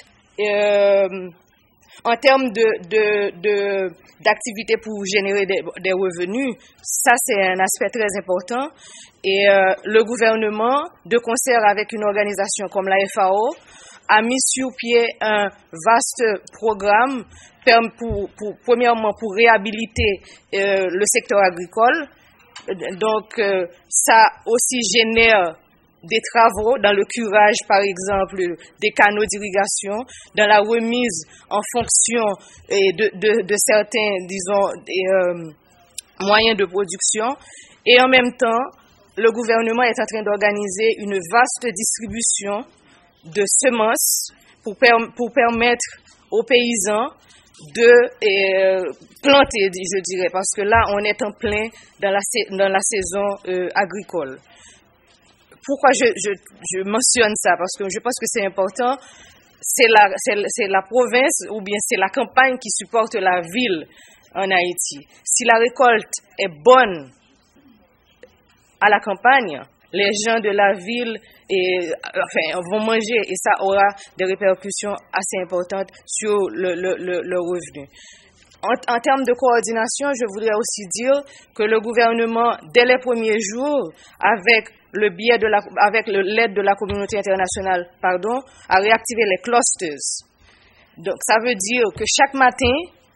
euh, en termes de, de, de, d'activités pour générer des, des revenus, ça c'est un aspect très important. Et euh, le gouvernement, de concert avec une organisation comme la F A O, a mis sur pied un vaste programme pour, pour, premièrement pour réhabiliter euh, le secteur agricole. Donc euh, ça aussi génère des travaux dans le curage, par exemple, des canaux d'irrigation, dans la remise en fonction de, de, de certains, disons, des, euh, moyens de production. Et en même temps, le gouvernement est en train d'organiser une vaste distribution de semences pour, per, pour permettre aux paysans de euh, planter, je dirais, parce que là, on est en plein dans la, dans la saison euh, agricole. Pourquoi je, je, je mentionne ça? Parce que je pense que c'est important. C'est la, c'est, c'est la province ou bien c'est la campagne qui supporte la ville en Haïti. Si la récolte est bonne à la campagne, les gens de la ville et, enfin, vont manger et ça aura des répercussions assez importantes sur le, le, le, le revenu. En, en termes de coordination, je voudrais aussi dire que le gouvernement, dès les premiers jours, avec le biais de la, avec le, l'aide de la communauté internationale, pardon, a réactivé les clusters. Donc, ça veut dire que chaque matin,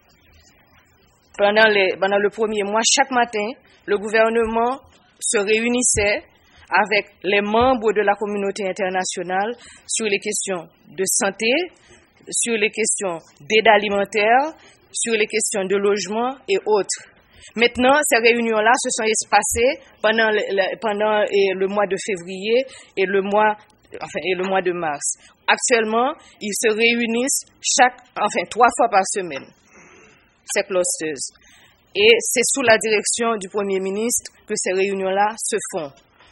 pendant, les, pendant le premier mois, chaque matin, le gouvernement se réunissait avec les membres de la communauté internationale sur les questions de santé, sur les questions d'aide alimentaire, sur les questions de logement et autres. Maintenant, ces réunions-là se sont espacées pendant le, le, pendant le mois de février et le mois, enfin, et le mois de mars. Actuellement, ils se réunissent chaque, enfin, trois fois par semaine, ces clusters. Et c'est sous la direction du Premier ministre que ces réunions-là se font.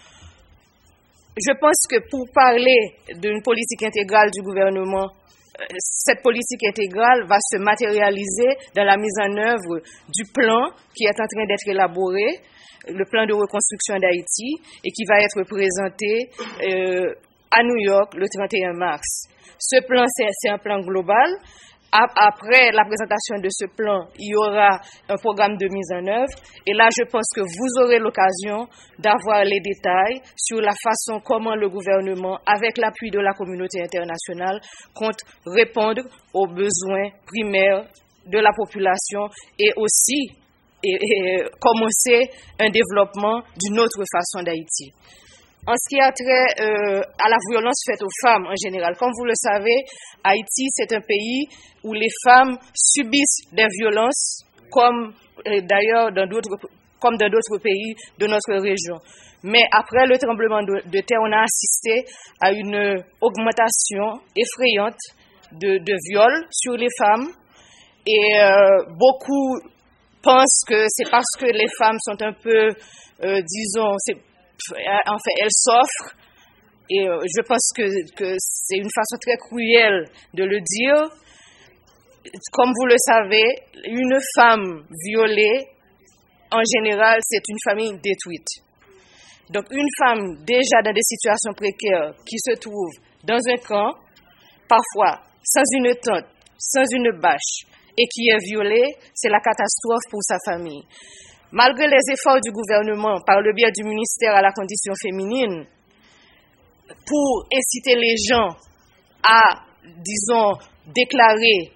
Je pense que pour parler d'une politique intégrale du gouvernement, cette politique intégrale va se matérialiser dans la mise en œuvre du plan qui est en train d'être élaboré, le plan de reconstruction d'Haïti, et qui va être présenté euh, à New York le trente et un mars. Ce plan, c'est, c'est un plan global. Après la présentation de ce plan, il y aura un programme de mise en œuvre. Et là, je pense que vous aurez l'occasion d'avoir les détails sur la façon comment le gouvernement, avec l'appui de la communauté internationale, compte répondre aux besoins primaires de la population et aussi et, et commencer un développement d'une autre façon d'Haïti. En ce qui a trait euh, à la violence faite aux femmes en général, comme vous le savez, Haïti, c'est un pays où les femmes subissent des violences comme euh, d'ailleurs dans d'autres, comme dans d'autres pays de notre région. Mais après le tremblement de, de terre, on a assisté à une augmentation effrayante de, de viols sur les femmes. Et euh, beaucoup pensent que c'est parce que les femmes sont un peu, euh, disons, c'est, enfin, elles s'offrent. Et euh, je pense que, que c'est une façon très cruelle de le dire. Comme vous le savez, une femme violée, en général, c'est une famille détruite. Donc, une femme déjà dans des situations précaires qui se trouve dans un camp, parfois sans une tente, sans une bâche, et qui est violée, c'est la catastrophe pour sa famille. Malgré les efforts du gouvernement, par le biais du ministère à la condition féminine, pour inciter les gens à, disons, déclarer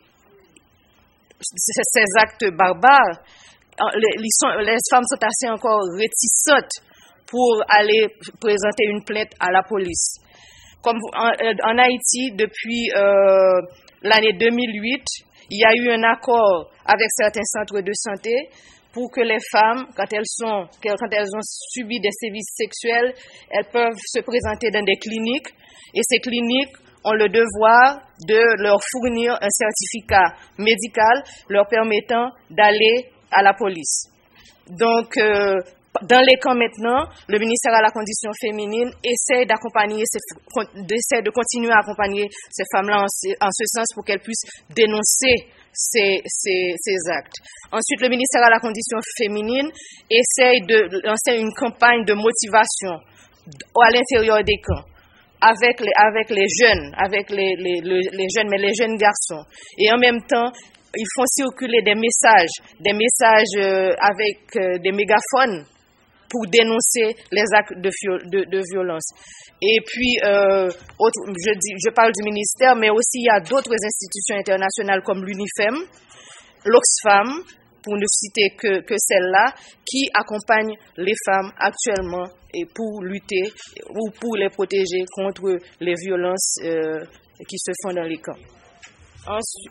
ces actes barbares, les, les femmes sont assez encore réticentes pour aller présenter une plainte à la police. Comme en, en Haïti, depuis euh, l'année deux mille huit, il y a eu un accord avec certains centres de santé pour que les femmes, quand elles, sont, quand elles ont subi des sévices sexuels, elles peuvent se présenter dans des cliniques, et ces cliniques ont le devoir de leur fournir un certificat médical leur permettant d'aller à la police. Donc, euh, dans les camps maintenant, le ministère à la condition féminine essaie d'accompagner, essaie de continuer à accompagner ces femmes-là en ce, en ce sens pour qu'elles puissent dénoncer ces, ces, ces actes. Ensuite, le ministère à la condition féminine essaie de lancer une campagne de motivation à l'intérieur des camps, avec les, avec les jeunes, avec les, les, les, les jeunes, mais les jeunes garçons. Et en même temps, ils font circuler des messages, des messages euh, avec euh, des mégaphones pour dénoncer les actes de, de, de violence. Et puis, euh, autre, je, dis, je parle du ministère, mais aussi il y a d'autres institutions internationales comme l'UNIFEM, l'Oxfam, pour ne citer que, que celle-là, qui accompagnent les femmes actuellement et pour lutter ou pour les protéger contre les violences euh, qui se font dans les camps. Ensuite,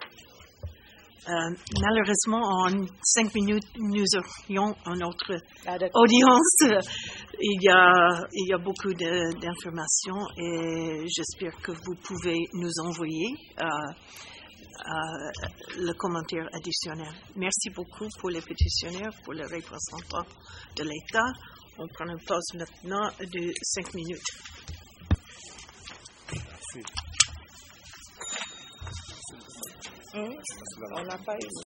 Euh, malheureusement, en cinq minutes, nous aurions une autre ah, audience. Il y a, il y a beaucoup de, d'informations et j'espère que vous pouvez nous envoyer euh, euh, le commentaire additionnel. Merci beaucoup pour les pétitionnaires, pour les représentants de l'État. On prend une pause maintenant de cinq minutes. Hum, on n'a pas eu.